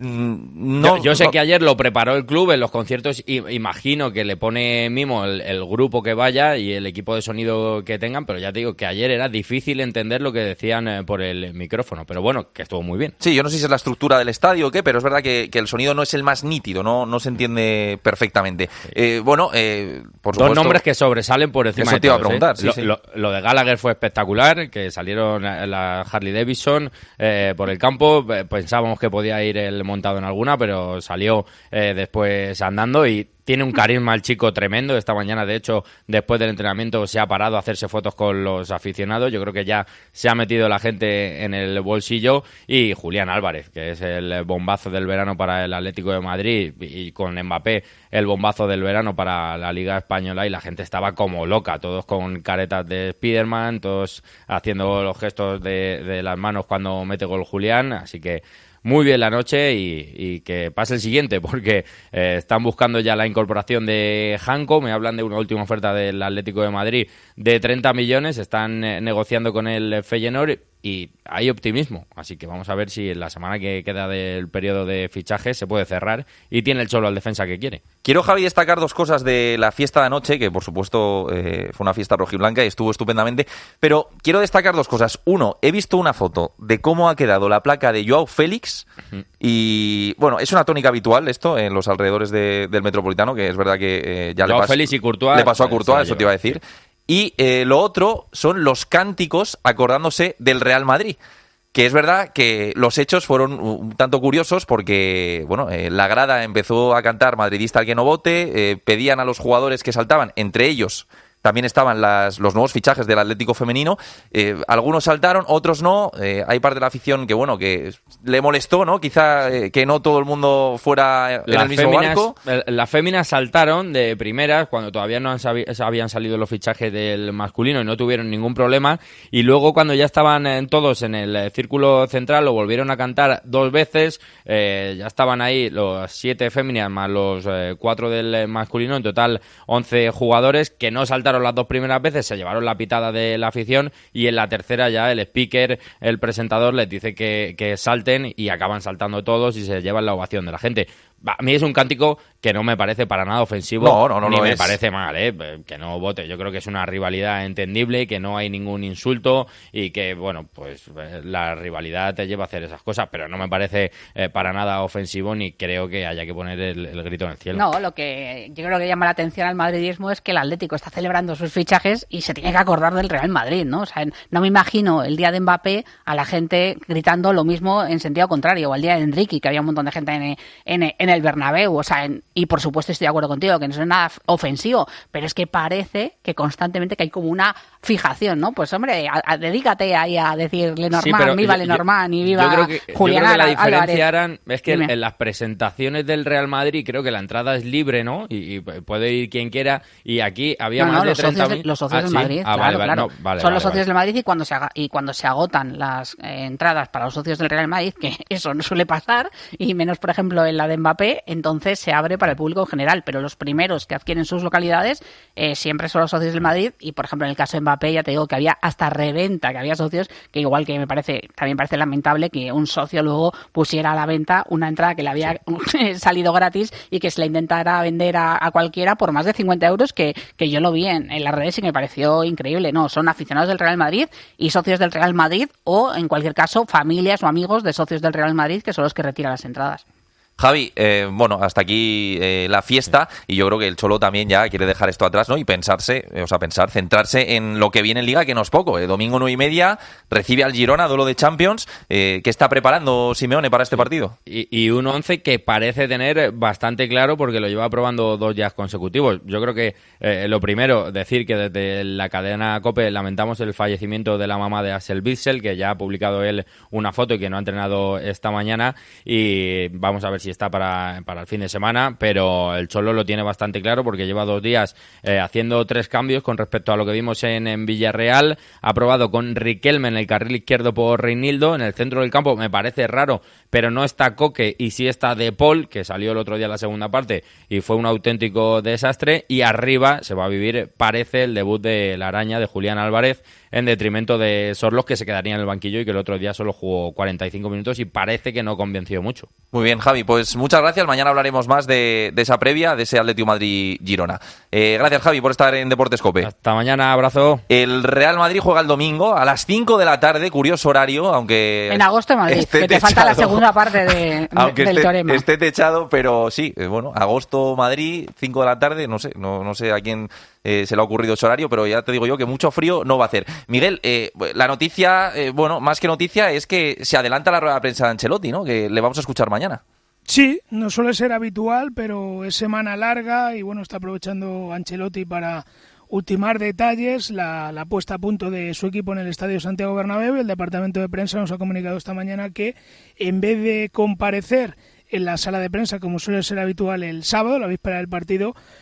S4: mm, no...
S21: yo, yo sé
S4: no-
S21: que ayer lo preparó el club en los conciertos, y imagino que le pone mimo el, el grupo que vaya y el equipo de sonido que tengan, pero ya te digo que ayer era difícil entender lo que decían eh, por el micrófono, pero bueno, que estuvo muy bien.
S4: Sí, yo no sé si es la estructura del estadio o qué, pero es verdad que, que el sonido no es el más nítido, no, no se entiende perfectamente. Eh, bueno, eh, por
S21: Dos
S4: supuesto...
S21: nombres que sobresalen por encima
S4: Eso
S21: de
S4: te iba a
S21: todos, ¿eh?
S4: preguntar, sí,
S21: lo,
S4: sí.
S21: Lo, lo de Gallagher fue espectacular, que salieron eh, la Harley Davidson eh, por el campo. Eh, pensábamos que podía ir el montado en alguna, pero salió eh, después andando, y tiene un carisma el chico tremendo. Esta mañana, de hecho, después del entrenamiento se ha parado a hacerse fotos con los aficionados. Yo creo que ya se ha metido la gente en el bolsillo. Y Julián Álvarez, que es el bombazo del verano para el Atlético de Madrid, y con Mbappé el bombazo del verano para la Liga Española, y la gente estaba como loca, todos con caretas de Spiderman, todos haciendo los gestos de, de las manos cuando mete gol Julián. Así que muy bien la noche, y, y que pase el siguiente, porque eh, están buscando ya la incorporación de Janko. Me hablan de una última oferta del Atlético de Madrid de treinta millones, están eh, negociando con el Feyenoord, y hay optimismo. Así que vamos a ver si en la semana que queda del periodo de fichajes se puede cerrar y tiene el Cholo al defensa que quiere.
S4: Quiero, Javi, destacar dos cosas de la fiesta de anoche, que por supuesto eh, fue una fiesta rojiblanca y estuvo estupendamente, pero quiero destacar dos cosas. Uno, he visto una foto de cómo ha quedado la placa de Joao Félix uh-huh. y, bueno, es una tónica habitual esto en los alrededores de, del Metropolitano, que es verdad que eh, ya
S21: Joao
S4: le, pas-
S21: Félix y Courtois,
S4: le pasó a
S21: pues,
S4: Courtois, eso te iba a decir. Y eh, lo otro son los cánticos acordándose del Real Madrid. Que es verdad que los hechos fueron un tanto curiosos porque, bueno, eh, la grada empezó a cantar madridista al que no vote, eh, pedían a los jugadores que saltaban, entre ellos también estaban las, los nuevos fichajes del Atlético femenino, eh, algunos saltaron, otros no, eh, hay parte de la afición que, bueno, que le molestó, ¿no? Quizá eh, que no todo el mundo fuera en
S21: las
S4: el mismo
S21: féminas,
S4: barco.
S21: Las féminas saltaron de primeras cuando todavía no han sabi- habían salido los fichajes del masculino y no tuvieron ningún problema, y luego cuando ya estaban eh, todos en el círculo central lo volvieron a cantar dos veces, eh, ya estaban ahí los siete féminas más los eh, cuatro del masculino, en total once jugadores que no saltaron las dos primeras veces, se llevaron la pitada de la afición, y en la tercera ya el speaker, el presentador, les dice que, que salten y acaban saltando todos y se llevan la ovación de la gente. A mí es un cántico que no me parece para nada ofensivo,
S4: no, no, no,
S21: ni
S4: no
S21: me
S4: es.
S21: parece mal, ¿eh? Que no vote. Yo creo que es una rivalidad entendible, que no hay ningún insulto y que, bueno, pues la rivalidad te lleva a hacer esas cosas, pero no me parece eh, para nada ofensivo ni creo que haya que poner el, el grito en el cielo.
S1: No, lo que yo creo que llama la atención al madridismo es que el Atlético está celebrando sus fichajes y se tiene que acordar del Real Madrid, ¿no? O sea, no me imagino el día de Mbappé a la gente gritando lo mismo en sentido contrario, o el día de Enrique, que había un montón de gente en, en, en el Bernabéu, o sea, en, y por supuesto estoy de acuerdo contigo, que no es nada ofensivo, pero es que parece que constantemente que hay como una fijación, ¿no? Pues hombre, a, a, dedícate ahí a decir Lenormand,
S21: Sí, pero
S1: viva
S21: yo-
S1: Lenormand y
S21: yo
S1: viva
S21: creo que,
S1: Julián
S21: yo creo que la
S1: Álvarez.
S21: diferencia eran, es que
S1: Dime.
S21: en las presentaciones del Real Madrid creo que la entrada es libre, ¿no? Y, y puede ir quien quiera, y aquí había
S1: No,
S21: más
S1: no,
S21: de
S1: los socios,
S21: treinta
S1: de-
S21: mil.
S1: los socios
S21: Ah,
S1: del
S21: ¿sí?
S1: Madrid,
S21: Ah,
S1: claro,
S21: vale, vale,
S1: claro.
S21: no, vale,
S1: Son
S21: vale,
S1: los socios
S21: vale.
S1: del Madrid y cuando se aga- y cuando se agotan las eh, entradas para los socios del Real Madrid, que eso no suele pasar, y menos por ejemplo en la de Mbappé, entonces se abre para el público en general, pero los primeros que adquieren sus localidades eh, siempre son los socios del Madrid, y por ejemplo en el caso de Mbappé ya te digo que había hasta reventa, que había socios que igual que me parece, también parece lamentable que un socio luego pusiera a la venta una entrada que le había salido gratis y que se la intentara vender a, a cualquiera por más de cincuenta euros, que, que yo lo vi en, en las redes y me pareció increíble. No, son aficionados del Real Madrid y socios del Real Madrid, o en cualquier caso familias o amigos de socios del Real Madrid, que son los que retiran las entradas.
S4: Javi, eh, bueno, hasta aquí eh, la fiesta, y yo creo que el Cholo también ya quiere dejar esto atrás, ¿no? Y pensarse, eh, o sea, pensar, centrarse en lo que viene en Liga, que no es poco. Eh. Domingo nueve y media, recibe al Girona, duelo de Champions. Eh, ¿Qué está preparando Simeone para este partido?
S21: Y, y un once que parece tener bastante claro porque lo lleva probando dos días consecutivos. Yo creo que eh, lo primero, decir que desde la cadena COPE lamentamos el fallecimiento de la mamá de Axel Witsel, que ya ha publicado él una foto y que no ha entrenado esta mañana, y vamos a ver si está para, para el fin de semana, pero el Cholo lo tiene bastante claro porque lleva dos días eh, haciendo tres cambios con respecto a lo que vimos en, en Villarreal. Ha probado con Riquelme en el carril izquierdo por Reinildo, en el centro del campo me parece raro, pero no está Coque y sí está De Paul, que salió el otro día en la segunda parte y fue un auténtico desastre, y arriba se va a vivir, parece, el debut de la araña de Julián Álvarez, en detrimento de Sorlos, que se quedaría en el banquillo y que el otro día solo jugó cuarenta y cinco minutos y parece que no convenció mucho.
S4: Muy bien, Javi, pues muchas gracias. Mañana hablaremos más de, de esa previa, de ese Atlético Madrid-Girona. Eh, gracias, Javi, por estar en Deportes COPE.
S21: Hasta mañana, abrazo.
S4: El Real Madrid juega el domingo a las cinco de la tarde, curioso horario, aunque...
S1: En agosto en Madrid,
S4: esté
S1: que te falta la
S4: techado.
S1: segunda parte de,
S4: Aunque
S1: del
S4: esté,
S1: teorema.
S4: esté techado, pero sí, eh, bueno, agosto, Madrid, cinco de la tarde, no sé, no, no sé a quién eh, se le ha ocurrido ese horario, pero ya te digo yo que mucho frío no va a hacer. Miguel, eh, la noticia, eh, bueno, más que noticia, es que se adelanta la rueda de prensa de Ancelotti, ¿no? Que le vamos a escuchar mañana.
S24: Sí, no suele ser habitual, pero es semana larga y bueno, está aprovechando Ancelotti para ultimar detalles, la, la puesta a punto de su equipo en el Estadio Santiago Bernabéu. El departamento de prensa nos ha comunicado esta mañana que en vez de comparecer en la sala de prensa como suele ser habitual el sábado, la víspera del partido,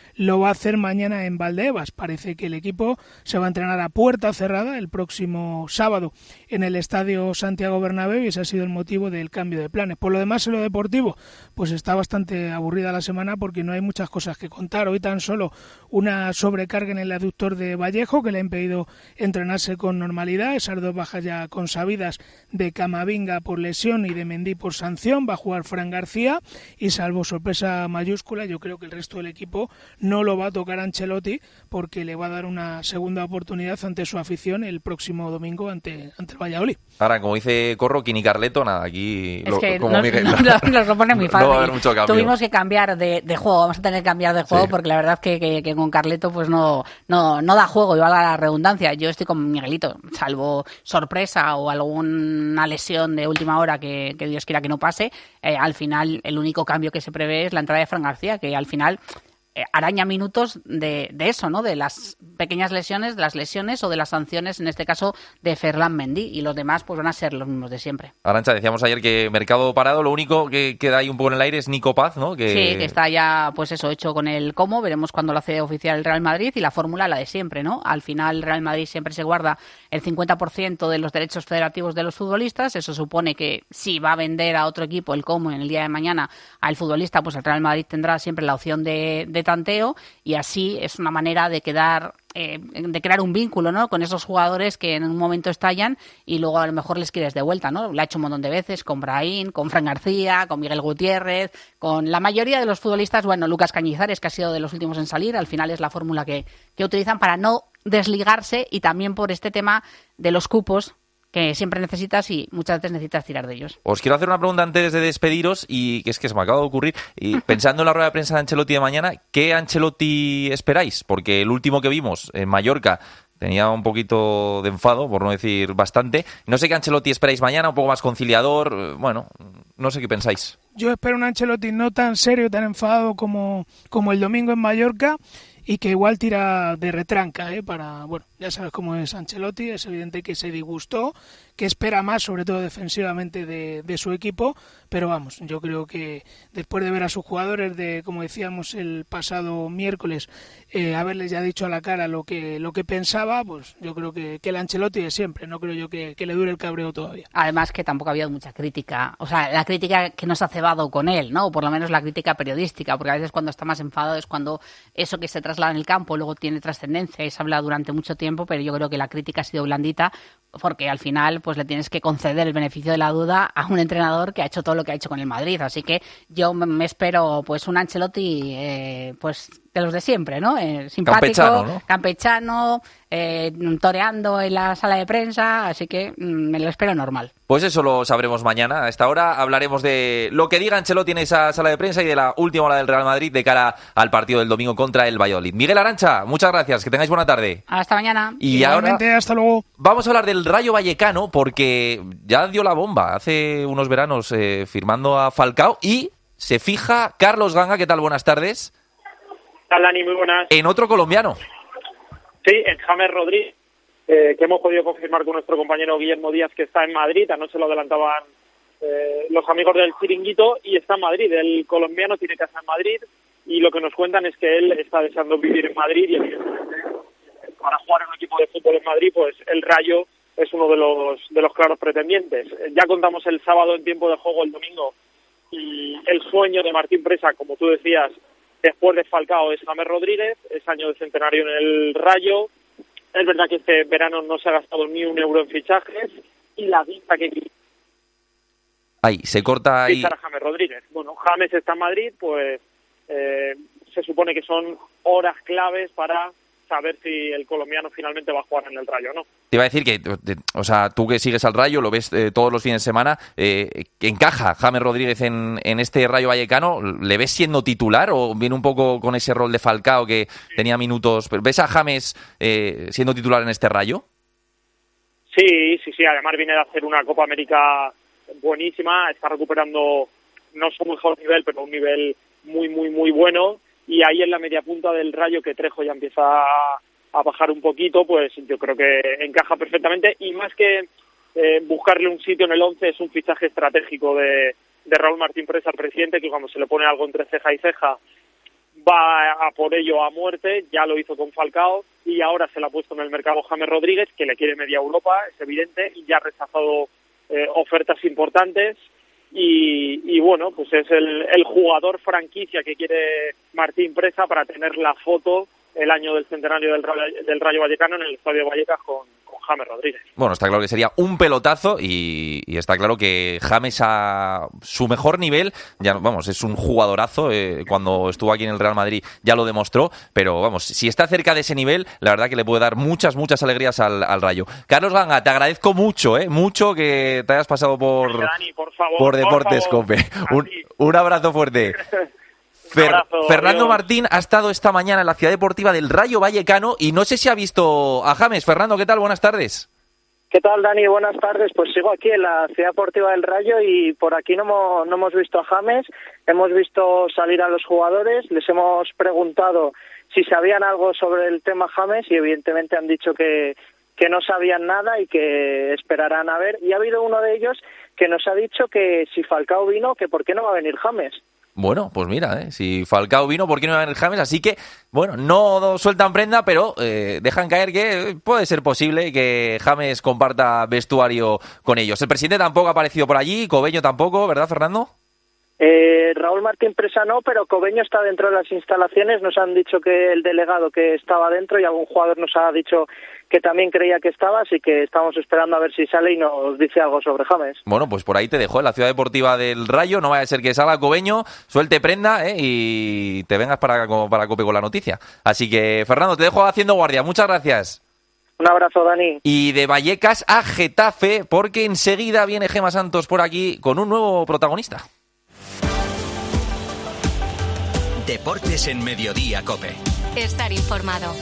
S24: lo va a hacer mañana en Valdebebas. Parece que el equipo se va a entrenar a puerta cerrada el próximo sábado en el Estadio Santiago Bernabéu y ese ha sido el motivo del cambio de planes. Por lo demás, en lo deportivo, pues está bastante aburrida la semana porque no hay muchas cosas que contar. Hoy tan solo una sobrecarga en el aductor de Vallejo que le ha impedido entrenarse con normalidad. Esas dos bajas ya consabidas de Camavinga por lesión y de Mendy por sanción. Va a jugar Fran García y salvo sorpresa mayúscula, yo creo que el resto del equipo no lo va a tocar Ancelotti porque le va a dar una segunda oportunidad ante su afición el próximo domingo ante, ante el Valladolid.
S4: Ahora, como dice Corro, Kini Carleto, nada, aquí
S1: es
S4: lo,
S1: que
S4: como
S1: nos,
S4: Miguel.
S1: Nos, nos lo pone muy fácil.
S4: No va a haber mucho cambio.
S1: Tuvimos que cambiar de, de juego, vamos a tener que cambiar de juego sí. porque la verdad es que, que, que con Carleto pues no, no, no da juego, igual a la redundancia. Yo estoy con Miguelito, salvo sorpresa o alguna lesión de última hora que, que Dios quiera que no pase, eh, al final el único cambio que se prevé es la entrada de Fran García, que al final eh, araña minutos de, de eso, ¿no? De las pequeñas lesiones, de las lesiones o de las sanciones, en este caso de Ferland Mendy, y los demás pues van a ser los mismos de siempre.
S4: Arantxa, decíamos ayer que mercado parado, lo único que queda ahí un poco en el aire es Nico Paz, ¿no? Que...
S1: Sí, que está ya, pues eso, hecho con el cómo, veremos cuándo lo hace oficial el Real Madrid y la fórmula la de siempre, ¿no? Al final el Real Madrid siempre se guarda el cincuenta por ciento de los derechos federativos de los futbolistas, eso supone que si va a vender a otro equipo el cómo en el día de mañana al futbolista, pues el Real Madrid tendrá siempre la opción de, de tanteo y así es una manera de quedar... Eh, de crear un vínculo, ¿no? Con esos jugadores que en un momento estallan y luego a lo mejor les quieres de vuelta, ¿no? Lo ha hecho un montón de veces con Brahim, con Fran García, con Miguel Gutiérrez, con la mayoría de los futbolistas, bueno, Lucas Cañizares, que ha sido de los últimos en salir, al final es la fórmula que, que utilizan para no desligarse y también por este tema de los cupos que siempre necesitas y muchas veces necesitas tirar de ellos.
S4: Os quiero hacer una pregunta antes de despediros y que es que se me acaba de ocurrir. Y pensando en la rueda de prensa de Ancelotti de mañana, ¿qué Ancelotti esperáis? Porque el último que vimos en Mallorca tenía un poquito de enfado, por no decir bastante. No sé qué Ancelotti esperáis mañana, un poco más conciliador. Bueno, no sé qué pensáis.
S24: Yo espero un Ancelotti no tan serio, tan enfadado como, como el domingo en Mallorca y que igual tira de retranca, ¿eh? Para, bueno, ya sabes cómo es Ancelotti, es evidente que se disgustó, que espera más, sobre todo defensivamente, de, de su equipo, pero vamos, yo creo que después de ver a sus jugadores, de como decíamos el pasado miércoles, eh, haberles ya dicho a la cara lo que lo que pensaba, pues yo creo que, que el Ancelotti de siempre, no creo yo que, que le dure el cabreo todavía.
S1: Además que tampoco ha habido mucha crítica, o sea, la crítica que nos ha cebado con él, ¿no? O por lo menos la crítica periodística, porque a veces cuando está más enfadado es cuando eso que se traslada en el campo luego tiene trascendencia y se habla durante mucho tiempo, pero yo creo que la crítica ha sido blandita porque al final pues le tienes que conceder el beneficio de la duda a un entrenador que ha hecho todo lo que ha hecho con el Madrid, así que yo me espero pues un Ancelotti eh, pues de los de siempre, ¿no? Eh, simpático, campechano, ¿no? campechano eh, toreando en la sala de prensa, así que mm, me lo espero normal.
S4: Pues eso lo sabremos mañana. A esta hora hablaremos de lo que diga Ancelotti en esa sala de prensa y de la última hora del Real Madrid de cara al partido del domingo contra el Valladolid. Miguel Arantxa, muchas gracias, que tengáis buena tarde.
S1: Hasta mañana.
S4: Y
S24: igualmente,
S4: ahora
S24: hasta luego.
S4: Vamos a hablar del Rayo Vallecano porque ya dio la bomba hace unos veranos eh, firmando a Falcao y se fija Carlos Ganga. ¿Qué tal? Buenas tardes.
S7: ¿Qué tal, Dani? Muy buenas.
S4: En otro colombiano.
S7: Sí, en James Rodríguez, eh, que hemos podido confirmar con nuestro compañero Guillermo Díaz, que está en Madrid. Anoche lo adelantaban eh, los amigos del Chiringuito y está en Madrid. El colombiano tiene casa en Madrid y lo que nos cuentan es que él está deseando vivir en Madrid y evidentemente para jugar en un equipo de fútbol en Madrid, pues el Rayo es uno de los de los claros pretendientes. Ya contamos el sábado en tiempo de juego, el domingo, y el sueño de Martín Presa, como tú decías, después de Falcao, es James Rodríguez, es año de centenario en el Rayo. Es verdad que este verano no se ha gastado ni un euro en fichajes y la vista que
S4: ahí se corta ahí.
S7: Fichar a James Rodríguez. Bueno, James está en Madrid, pues eh, se supone que son horas claves para saber si el colombiano finalmente va a jugar en el Rayo o no.
S4: Te iba a decir que, o sea, tú que sigues al Rayo, lo ves eh, todos los fines de semana, eh, ¿encaja James Rodríguez en, en este Rayo Vallecano? ¿Le ves siendo titular o viene un poco con ese rol de Falcao que tenía minutos? ¿Ves a James eh, siendo titular en este Rayo?
S7: Sí, sí, sí. Además viene de hacer una Copa América buenísima, está recuperando no su mejor nivel, pero un nivel muy, muy, muy bueno. Y ahí en la media punta del Rayo, que Trejo ya empieza a, a bajar un poquito, pues yo creo que encaja perfectamente. Y más que eh, buscarle un sitio en el once, es un fichaje estratégico de, de Raúl Martín Presa, el presidente, que cuando se le pone algo entre ceja y ceja, va a por ello a muerte, ya lo hizo con Falcao y ahora se la ha puesto en el mercado James Rodríguez, que le quiere media Europa, es evidente, y ya ha rechazado eh, ofertas importantes. Y, y bueno, pues es el, el jugador franquicia que quiere Martín Presa para tener la foto el año del centenario del, del Rayo Vallecano en el Estadio Vallecas con, con James Rodríguez.
S4: Bueno, está claro que sería un pelotazo y, y está claro que James a su mejor nivel, ya vamos, es un jugadorazo, eh, cuando estuvo aquí en el Real Madrid ya lo demostró, pero vamos, si está cerca de ese nivel, la verdad que le puede dar muchas, muchas alegrías al, al Rayo. Carlos Ganga, te agradezco mucho, eh, mucho que te hayas pasado por,
S7: Dani, por, favor,
S4: por Deportes
S7: por favor,
S4: Cope. Un, un abrazo fuerte. Fer,
S7: abrazo,
S4: Fernando
S7: adiós.
S4: Martín ha estado esta mañana en la Ciudad Deportiva del Rayo Vallecano y no sé si ha visto a James. Fernando, ¿qué tal? Buenas tardes.
S8: ¿Qué tal, Dani? Buenas tardes. Pues sigo aquí en la Ciudad Deportiva del Rayo y por aquí no hemos, no hemos visto a James. Hemos visto salir a los jugadores, les hemos preguntado si sabían algo sobre el tema James y evidentemente han dicho que, que no sabían nada y que esperarán a ver. Y ha habido uno de ellos que nos ha dicho que si Falcao vino, que por qué no va a venir James.
S4: Bueno, pues mira, ¿eh? Si Falcao vino, ¿por qué no iba a venir James? Así que, bueno, no sueltan prenda, pero eh, dejan caer que puede ser posible que James comparta vestuario con ellos. El presidente tampoco ha aparecido por allí, Cobeño tampoco, ¿verdad, Fernando?
S8: Eh, Raúl Martín Presa no, pero Cobeño está dentro de las instalaciones. Nos han dicho que el delegado que estaba dentro y algún jugador nos ha dicho que también creía que estaba, así que estamos esperando a ver si sale y nos dice algo sobre James.
S4: Bueno, pues por ahí te dejo en la Ciudad Deportiva del Rayo, no vaya a ser que salga Cobeño, suelte prenda, ¿eh? Y te vengas para, para Cope con la noticia. Así que, Fernando, te dejo haciendo guardia. Muchas gracias.
S8: Un abrazo, Dani.
S4: Y de Vallecas a Getafe, porque enseguida viene Gema Santos por aquí con un nuevo protagonista.
S16: Deportes en Mediodía Cope.
S2: Estar informado.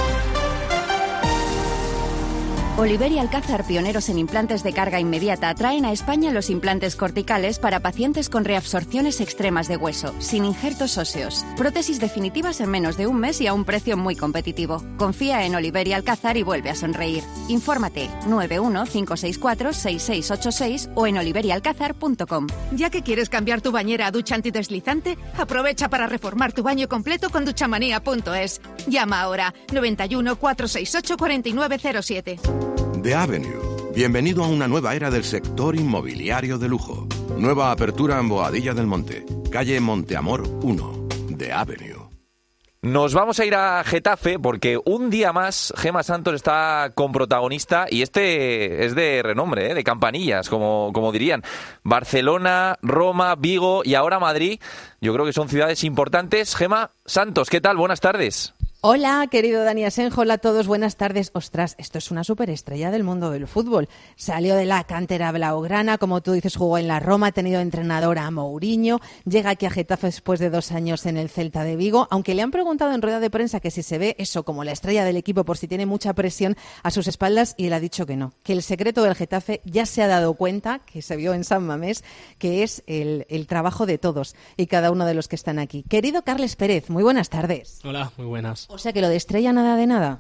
S9: Oliver y Alcázar, pioneros en implantes de carga inmediata, traen a España los implantes corticales para pacientes con reabsorciones extremas de hueso, sin injertos óseos. Prótesis definitivas en menos de un mes y a un precio muy competitivo. Confía en Oliver y Alcázar y vuelve a sonreír. Infórmate nueve uno cinco seis cuatro seis seis ocho seis o en oliver y alcázar punto com.
S10: Ya que quieres cambiar tu bañera a ducha antideslizante, aprovecha para reformar tu baño completo con duchamanía punto es. Llama ahora noventa y uno cuatrocientos sesenta y ocho cuarenta y nueve cero siete.
S22: The Avenue. Bienvenido a una nueva era del sector inmobiliario de lujo. Nueva apertura en Boadilla del Monte, calle Monteamor uno. The Avenue.
S4: Nos vamos a ir a Getafe porque un día más Gema Santos está con protagonista y este es de renombre, ¿eh? De campanillas, como, como dirían. Barcelona, Roma, Vigo y ahora Madrid. Yo creo que son ciudades importantes. Gema Santos, ¿qué tal? Buenas tardes.
S25: Hola, querido Dani Asenjo, hola a todos, buenas tardes. Ostras, esto es una superestrella del mundo del fútbol. Salió de la cantera blaugrana, como tú dices, jugó en la Roma, ha tenido entrenador a Mourinho, llega aquí a Getafe después de dos años en el Celta de Vigo, aunque le han preguntado en rueda de prensa que si se ve eso como la estrella del equipo por si tiene mucha presión a sus espaldas, y él ha dicho que no, que el secreto del Getafe ya se ha dado cuenta, que se vio en San Mamés, que es el, el trabajo de todos y cada uno de los que están aquí. Querido Carles Pérez, muy buenas tardes.
S26: Hola, muy buenas.
S25: O sea que lo de estrella nada de nada.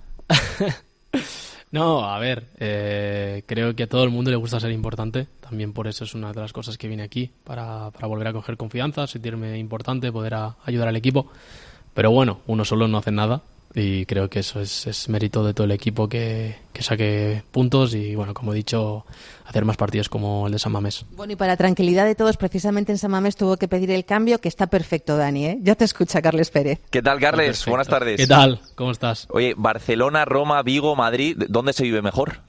S26: No, a ver, eh, creo que a todo el mundo le gusta ser importante. También por eso es una de las cosas que vine aquí, para, para volver a coger confianza, sentirme importante, poder a, ayudar al equipo. Pero bueno, uno solo no hace nada y creo que eso es, es mérito de todo el equipo que, que saque puntos y, bueno, como he dicho, hacer más partidos como el de San Mamés.
S25: Bueno, y para tranquilidad de todos, precisamente en San Mamés tuvo que pedir el cambio, que está perfecto, Dani, ¿eh? Ya te escucha Carles Pérez.
S4: ¿Qué tal, Carles? Perfecto. Buenas tardes.
S26: ¿Qué tal? ¿Cómo estás?
S4: Oye, Barcelona, Roma, Vigo, Madrid, ¿dónde se vive mejor?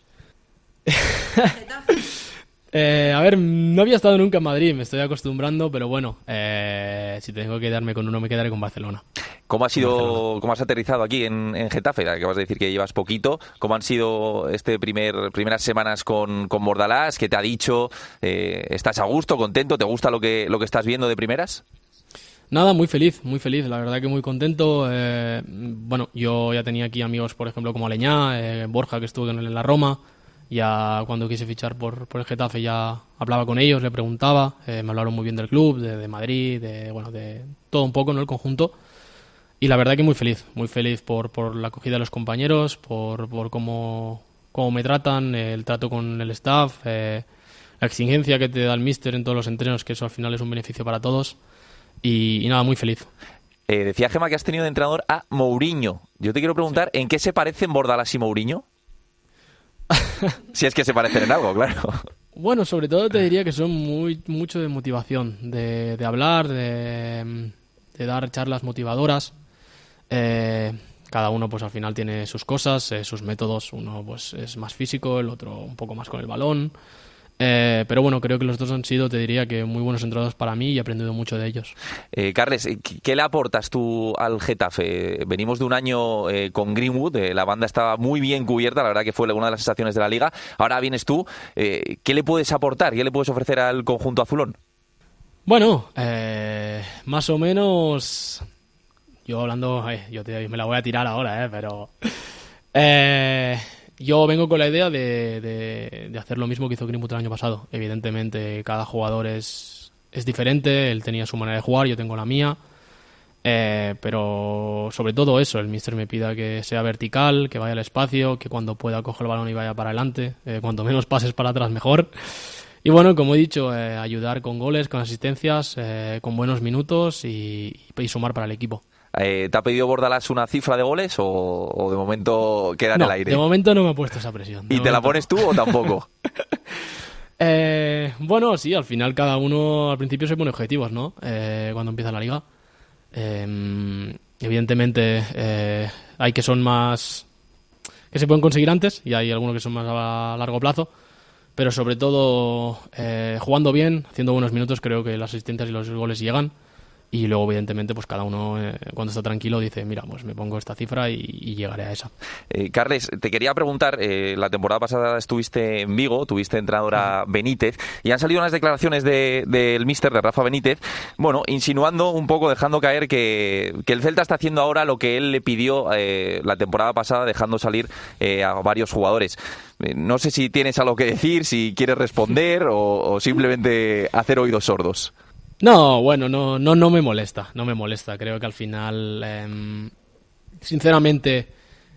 S26: Eh, a ver, no había estado nunca en Madrid, me estoy acostumbrando, pero bueno, eh, si tengo que quedarme con uno, me quedaré con Barcelona.
S4: ¿Cómo ha sido, cómo has aterrizado aquí en, en Getafe? Acabas de decir que llevas poquito. ¿Cómo han sido este primer primeras semanas con, con Bordalás? ¿Qué te ha dicho? Eh, ¿Estás a gusto, contento? ¿Te gusta lo que, lo que estás viendo de primeras?
S26: Nada, muy feliz, muy feliz, la verdad que muy contento. Eh, bueno, yo ya tenía aquí amigos, por ejemplo, como Aleñá, eh, Borja, que estuvo con él en la Roma. Ya cuando quise fichar por, por el Getafe ya hablaba con ellos, le preguntaba, eh, me hablaron muy bien del club, de, de Madrid, de bueno, de todo un poco, ¿no? El conjunto. Y la verdad que muy feliz, muy feliz por, por la acogida de los compañeros, por, por cómo, cómo me tratan, el trato con el staff, eh, la exigencia que te da el míster en todos los entrenos, que eso al final es un beneficio para todos. Y, y nada, muy feliz.
S4: Eh, decía Gemma que has tenido de entrenador a Mourinho. Yo te quiero preguntar, ¿en qué se parecen Bordalás y Mourinho? Si es que se parecen en algo, claro.
S26: Bueno, sobre todo te diría que son muy mucho de motivación, de, de hablar, de, de dar charlas motivadoras. Eh, cada uno pues al final tiene sus cosas, eh, sus métodos. Uno pues es más físico, el otro un poco más con el balón. Eh, pero bueno, creo que los dos han sido, te diría que muy buenos entrenadores para mí y he aprendido mucho de ellos.
S4: Eh, Carles, ¿qué le aportas tú al Getafe? Venimos de un año eh, con Greenwood, eh, la banda estaba muy bien cubierta, la verdad que fue una de las sensaciones de la Liga. Ahora vienes tú, eh, ¿qué le puedes aportar? ¿Qué le puedes ofrecer al conjunto azulón?
S26: Bueno, eh, más o menos, yo hablando, eh, yo te, me la voy a tirar ahora, eh, pero... Eh, Yo vengo con la idea de, de, de hacer lo mismo que hizo Greenwood el año pasado. Evidentemente, cada jugador es, es diferente, él tenía su manera de jugar, yo tengo la mía. Eh, pero sobre todo eso, el míster me pida que sea vertical, que vaya al espacio, que cuando pueda coja el balón y vaya para adelante. Eh, cuanto menos pases para atrás, mejor. Y bueno, como he dicho, eh, ayudar con goles, con asistencias, eh, con buenos minutos y, y sumar para el equipo.
S4: Eh, ¿Te ha pedido Bordalás una cifra de goles o, o de momento queda en
S26: no,
S4: el aire?
S26: De momento no me ha puesto esa presión.
S4: ¿Y te la pones tú o tampoco?
S26: eh, bueno, sí, al final cada uno al principio se pone objetivos, ¿no? Eh, cuando empieza la liga. Eh, evidentemente eh, hay que son más... que se pueden conseguir antes y hay algunos que son más a largo plazo. Pero sobre todo eh, jugando bien, haciendo buenos minutos, creo que las asistencias y los goles llegan. Y luego, evidentemente, pues cada uno, eh, cuando está tranquilo, dice, mira, pues me pongo esta cifra y, y llegaré a esa.
S4: Eh, Carles, te quería preguntar, eh, la temporada pasada estuviste en Vigo, tuviste entrenadora Benítez, y han salido unas declaraciones del de, de míster, de Rafa Benítez, bueno, insinuando un poco, dejando caer que, que el Celta está haciendo ahora lo que él le pidió eh, la temporada pasada, dejando salir eh, a varios jugadores. Eh, no sé si tienes algo que decir, si quieres responder o, o simplemente hacer oídos sordos.
S26: No, bueno, no, no, no me molesta, no me molesta. Creo que al final, eh, sinceramente,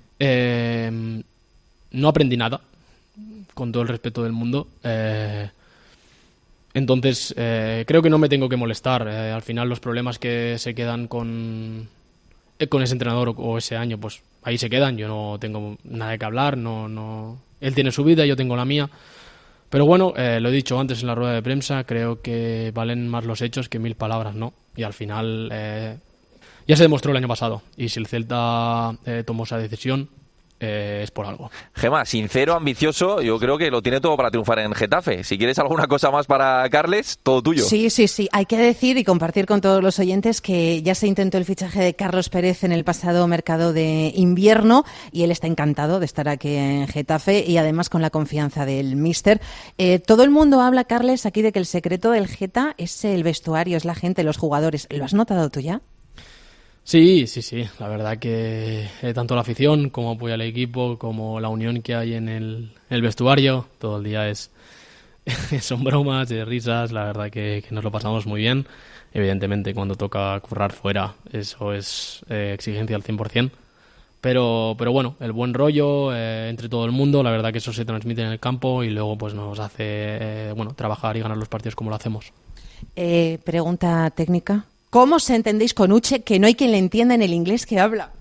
S26: eh, no aprendí nada, con todo el respeto del mundo. Eh, entonces, eh, creo que no me tengo que molestar. Eh, al final, los problemas que se quedan con, eh, con ese entrenador o ese año, pues ahí se quedan. Yo no tengo nada que hablar. No, no. Él tiene su vida, yo tengo la mía. Pero bueno, eh, lo he dicho antes en la rueda de prensa, creo que valen más los hechos que mil palabras, ¿no? Y al final eh, ya se demostró el año pasado. Y si el Celta eh, tomó esa decisión, eh, es por algo.
S4: Gemma, sincero, ambicioso, yo creo que lo tiene todo para triunfar en Getafe. Si quieres alguna cosa más para Carles, todo tuyo.
S25: Sí, sí, sí. Hay que decir y compartir con todos los oyentes que ya se intentó el fichaje de Carlos Pérez en el pasado mercado de invierno y él está encantado de estar aquí en Getafe y además con la confianza del míster. Eh, todo el mundo habla, Carles, aquí de que el secreto del Geta es el vestuario, es la gente, los jugadores. ¿Lo has notado tú ya?
S26: Sí, sí, sí. La verdad que eh, tanto la afición como apoya al equipo, como la unión que hay en el, el vestuario, todo el día es son bromas, eh, risas. La verdad que, que nos lo pasamos muy bien. Evidentemente, cuando toca currar fuera, eso es eh, exigencia al cien por ciento. Pero, pero bueno, el buen rollo eh, entre todo el mundo, la verdad que eso se transmite en el campo y luego pues nos hace eh, bueno trabajar y ganar los partidos como lo hacemos.
S25: Eh, pregunta técnica. ¿Cómo os entendéis con Uche, que no hay quien le entienda en el inglés que habla?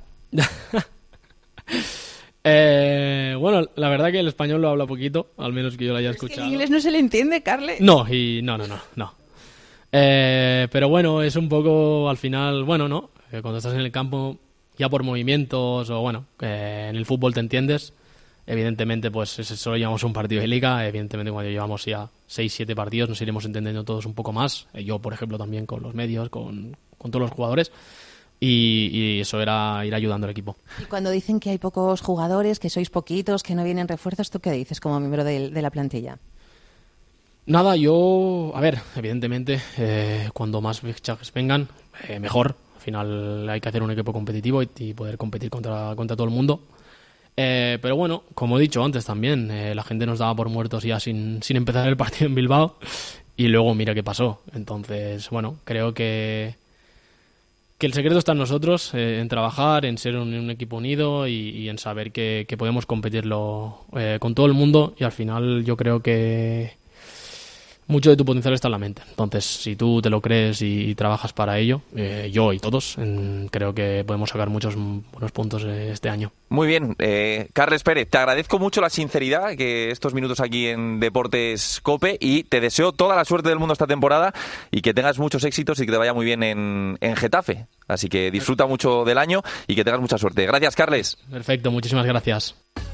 S26: eh, bueno, la verdad que el español lo habla poquito, al menos que yo lo haya escuchado.
S25: Es que el inglés no se le entiende, Carles.
S26: No, y no, no, no, no. Eh, pero bueno, es un poco al final, bueno, ¿no? Eh, cuando estás en el campo, ya por movimientos o bueno, eh, en el fútbol te entiendes. Evidentemente, pues solo llevamos un partido de liga. Evidentemente, cuando llevamos ya seis siete partidos nos iremos entendiendo todos un poco más. Yo, por ejemplo, también con los medios, con, con todos los jugadores. Y, y eso era ir ayudando al equipo.
S25: Y cuando dicen que hay pocos jugadores, que sois poquitos, que no vienen refuerzos, ¿tú qué dices como miembro de, de la plantilla?
S26: Nada, yo... A ver, evidentemente, eh, cuando más fichajes vengan, eh, mejor. Al final hay que hacer un equipo competitivo y, y poder competir contra, contra todo el mundo. Eh, pero bueno, como he dicho antes también, eh, la gente nos daba por muertos ya sin, sin empezar el partido en Bilbao y luego mira qué pasó. Entonces, bueno, creo que, que el secreto está en nosotros, eh, en trabajar, en ser un, un equipo unido y, y en saber que, que podemos competirlo eh, con todo el mundo y al final yo creo que, mucho de tu potencial está en la mente. Entonces, si tú te lo crees y, y trabajas para ello, eh, yo y todos, en, creo que podemos sacar muchos buenos puntos eh, este año.
S4: Muy bien, eh, Carles Pérez, te agradezco mucho la sinceridad que estos minutos aquí en Deportes COPE y te deseo toda la suerte del mundo esta temporada y que tengas muchos éxitos y que te vaya muy bien en, en Getafe. Así que disfruta mucho del año y que tengas mucha suerte. Gracias, Carles.
S26: Perfecto, muchísimas gracias.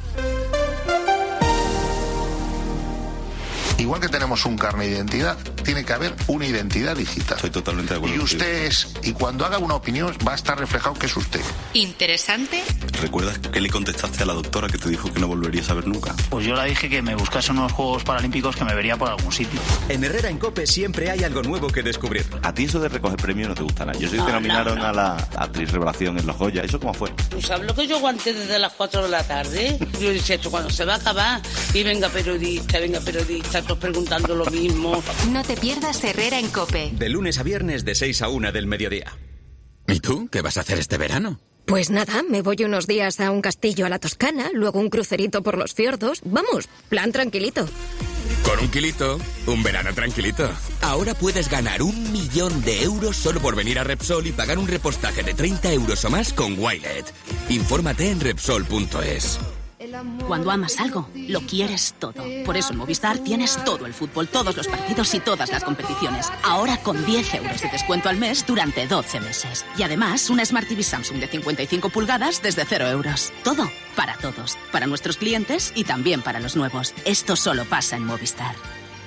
S3: Igual que tenemos un carnet de identidad, tiene que haber una identidad digital.
S11: Estoy totalmente de acuerdo.
S3: Y usted es, y cuando haga una opinión va a estar reflejado que es usted.
S2: Interesante.
S11: ¿Recuerdas que le contestaste a la doctora que te dijo que no volverías a ver nunca?
S12: Pues yo le dije que me buscase unos Juegos Paralímpicos que me vería por algún sitio.
S16: En Herrera en COPE siempre hay algo nuevo que descubrir.
S11: A ti eso de recoger premios no te gusta nada. Yo sé que
S12: No,
S11: te nominaron
S12: no, no.
S11: a la actriz revelación en La Joya. ¿Eso cómo fue?
S13: ¿Tú sabes lo que yo aguanté desde las cuatro de la tarde? Yo decía, esto cuando se va a acabar, y venga periodista, venga periodista, todos preguntando lo mismo.
S2: No te pierdas Herrera en COPE.
S16: De lunes a viernes de seis a una del mediodía.
S14: ¿Y tú? ¿Qué vas a hacer este verano?
S15: Pues nada, me voy unos días a un castillo a la Toscana, luego un crucerito por los fiordos. Vamos, plan tranquilito.
S14: Con un kilito, un verano tranquilito. Ahora puedes ganar un millón de euros solo por venir a Repsol y pagar un repostaje de treinta euros o más con Wilet. Infórmate en Repsol punto es.
S27: Cuando amas algo, lo quieres todo. Por eso en Movistar tienes todo el fútbol, todos los partidos y todas las competiciones. Ahora con diez euros de descuento al mes durante doce meses. Y además, una Smart T V Samsung de cincuenta y cinco pulgadas desde cero euros. Todo para todos. Para nuestros clientes y también para los nuevos. Esto solo pasa en Movistar.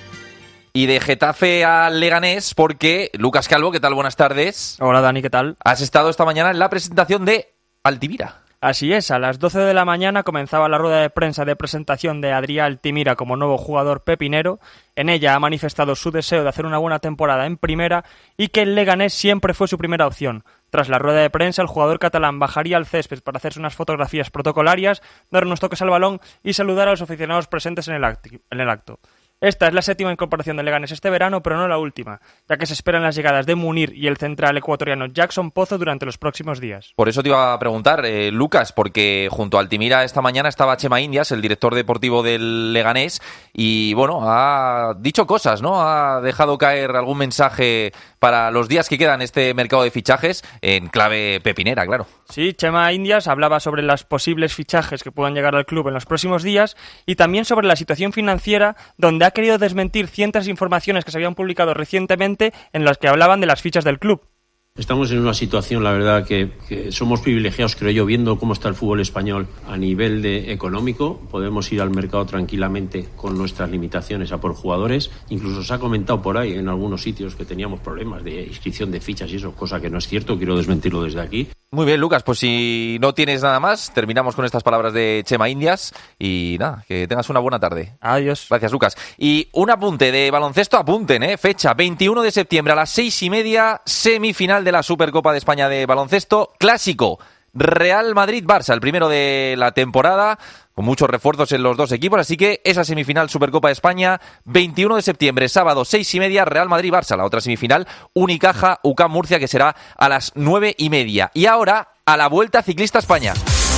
S4: Y de Getafe al Leganés, porque Lucas Calvo, ¿qué tal? Buenas tardes.
S28: Hola Dani, ¿qué tal?
S4: Has estado esta mañana en la presentación de Altimira.
S28: Así es, a las doce de la mañana comenzaba la rueda de prensa de presentación de Adrià Altimira como nuevo jugador pepinero. En ella ha manifestado su deseo de hacer una buena temporada en primera y que el Leganés siempre fue su primera opción. Tras la rueda de prensa, el jugador catalán bajaría al césped para hacerse unas fotografías protocolarias, dar unos toques al balón y saludar a los aficionados presentes en el acti- en el acto. Esta es la séptima incorporación del Leganés este verano, pero no la última, ya que se esperan las llegadas de Munir y el central ecuatoriano Jackson Pozo durante los próximos días.
S4: Por eso te iba a preguntar, eh, Lucas, porque junto a Altimira esta mañana estaba Chema Indias, el director deportivo del Leganés, y bueno, ha dicho cosas, ¿no? Ha dejado caer algún mensaje para los días que quedan este mercado de fichajes en clave pepinera, claro.
S28: Sí, Chema Indias hablaba sobre los posibles fichajes que puedan llegar al club en los próximos días y también sobre la situación financiera, donde ha querido desmentir ciertas informaciones que se habían publicado recientemente en las que hablaban de las fichas del club.
S29: Estamos en una situación, la verdad, que, que somos privilegiados, creo yo, viendo cómo está el fútbol español a nivel de económico. Podemos ir al mercado tranquilamente con nuestras limitaciones a por jugadores. Incluso se ha comentado por ahí en algunos sitios que teníamos problemas de inscripción de fichas y eso, cosa que no es cierto, quiero desmentirlo desde aquí.
S4: Muy bien, Lucas, pues si no tienes nada más, terminamos con estas palabras de Chema Indias y nada, que tengas una buena tarde.
S28: Adiós.
S4: Gracias, Lucas. Y un apunte de baloncesto, apunten, ¿eh? Fecha veintiuno de septiembre a las seis y media, semifinal de la Supercopa de España de baloncesto, clásico. Real Madrid-Barça, el primero de la temporada, con muchos refuerzos en los dos equipos, así que esa semifinal Supercopa de España, veintiuno de septiembre, sábado, seis y media, Real Madrid-Barça. La otra semifinal, Unicaja U C A M Murcia, que será a las nueve y media. Y ahora, a la Vuelta Ciclista España.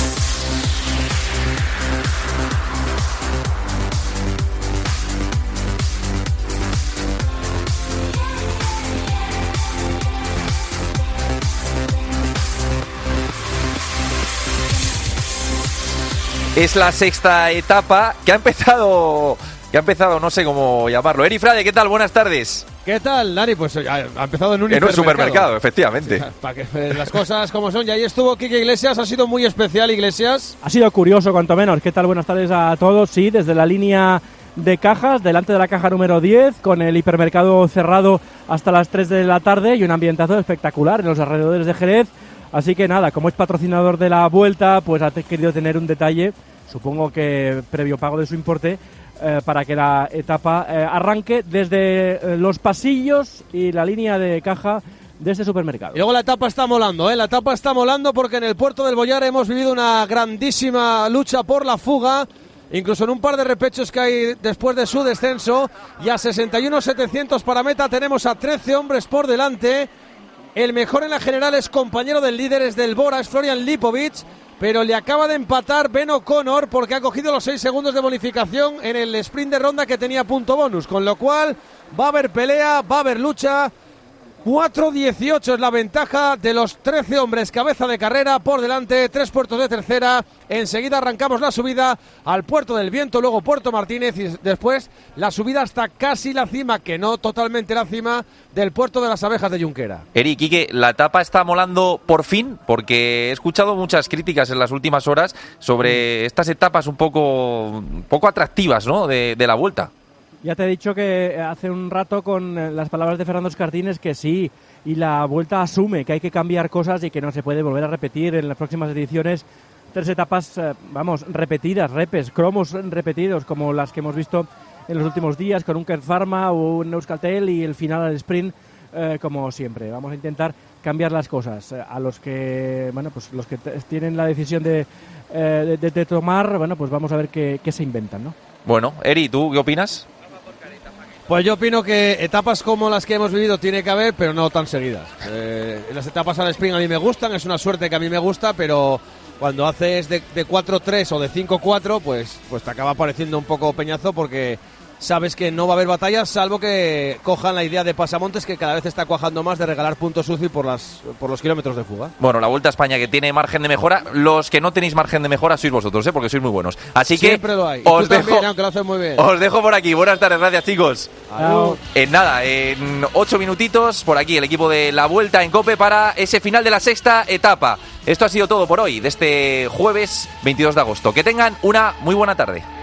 S4: Es la sexta etapa que ha empezado, que ha empezado, no sé cómo llamarlo. Eri Frade, ¿qué tal? Buenas tardes.
S30: ¿Qué tal, Dani? Pues ha empezado en un
S4: En un supermercado, efectivamente.
S30: Sí, para que eh, las cosas como son. Y ahí estuvo Quique Iglesias, ha sido muy especial, Iglesias.
S31: Ha sido curioso, cuanto menos. ¿Qué tal? Buenas tardes a todos. Sí, desde la línea de cajas, delante de la caja número diez, con el hipermercado cerrado hasta las tres de la tarde y un ambientazo espectacular en los alrededores de Jerez. Así que nada, como es patrocinador de la Vuelta, pues ha querido tener un detalle, supongo que previo pago de su importe, eh, para que la etapa eh, arranque desde eh, los pasillos y la línea de caja de este supermercado.
S30: Y luego la etapa está molando, ¿eh? La etapa está molando porque en el puerto del Boyar hemos vivido una grandísima lucha por la fuga, incluso en un par de repechos que hay después de su descenso, y a sesenta y uno setecientos para meta tenemos a trece hombres por delante. El mejor en la general es compañero del líder, es del Bora, es Florian Lipovic. pero le acaba de empatar Ben O'Connor porque ha cogido los seis segundos de bonificación en el sprint de ronda que tenía punto bonus, con lo cual va a haber pelea, va a haber lucha. cuatro dieciocho es la ventaja de los trece hombres cabeza de carrera, por delante tres puertos de tercera. Enseguida arrancamos la subida al Puerto del Viento, luego Puerto Martínez y después la subida hasta casi la cima, que no totalmente la cima, del Puerto de las Abejas de Junquera.
S4: Eri, Quique, la etapa está molando por fin, porque he escuchado muchas críticas en las últimas horas sobre estas etapas un poco, un poco atractivas, ¿no?, de, de la Vuelta.
S31: Ya te he dicho que hace un rato con las palabras de Fernando Escartines que sí, y la Vuelta asume que hay que cambiar cosas y que no se puede volver a repetir en las próximas ediciones tres etapas, eh, vamos, repetidas, repes, cromos repetidos como las que hemos visto en los últimos días con un Kern Pharma o un Euskaltel y el final al sprint, eh, como siempre. Vamos a intentar cambiar las cosas. A los que, bueno, pues los que t- tienen la decisión de, eh, de, de tomar, bueno, pues vamos a ver qué, qué se inventan, ¿no?
S4: Bueno, Eri, ¿tú qué opinas?
S30: Pues yo opino que etapas como las que hemos vivido tiene que haber, pero no tan seguidas. Eh, las etapas al sprint a mí me gustan, es una suerte que a mí me gusta, pero cuando haces de, de cuatro tres o de cinco cuatro, pues, pues te acaba pareciendo un poco peñazo porque sabes que no va a haber batallas, salvo que cojan la idea de Pasamontes, que cada vez está cuajando más de regalar puntos U C I por, las, por los kilómetros de fuga.
S4: Bueno, la Vuelta a España que tiene margen de mejora, los que no tenéis margen de mejora sois vosotros, ¿eh? Porque sois muy buenos. Así que
S30: siempre lo hay. Y
S4: os
S30: tú
S4: dejo,
S30: también, aunque lo haces muy bien.
S4: Os dejo por aquí. Buenas tardes, gracias, chicos.
S30: Adiós.
S4: En nada, en ocho minutitos, por aquí el equipo de la Vuelta en COPE para ese final de la sexta etapa. Esto ha sido todo por hoy, de este jueves veintidós de agosto. Que tengan una muy buena tarde.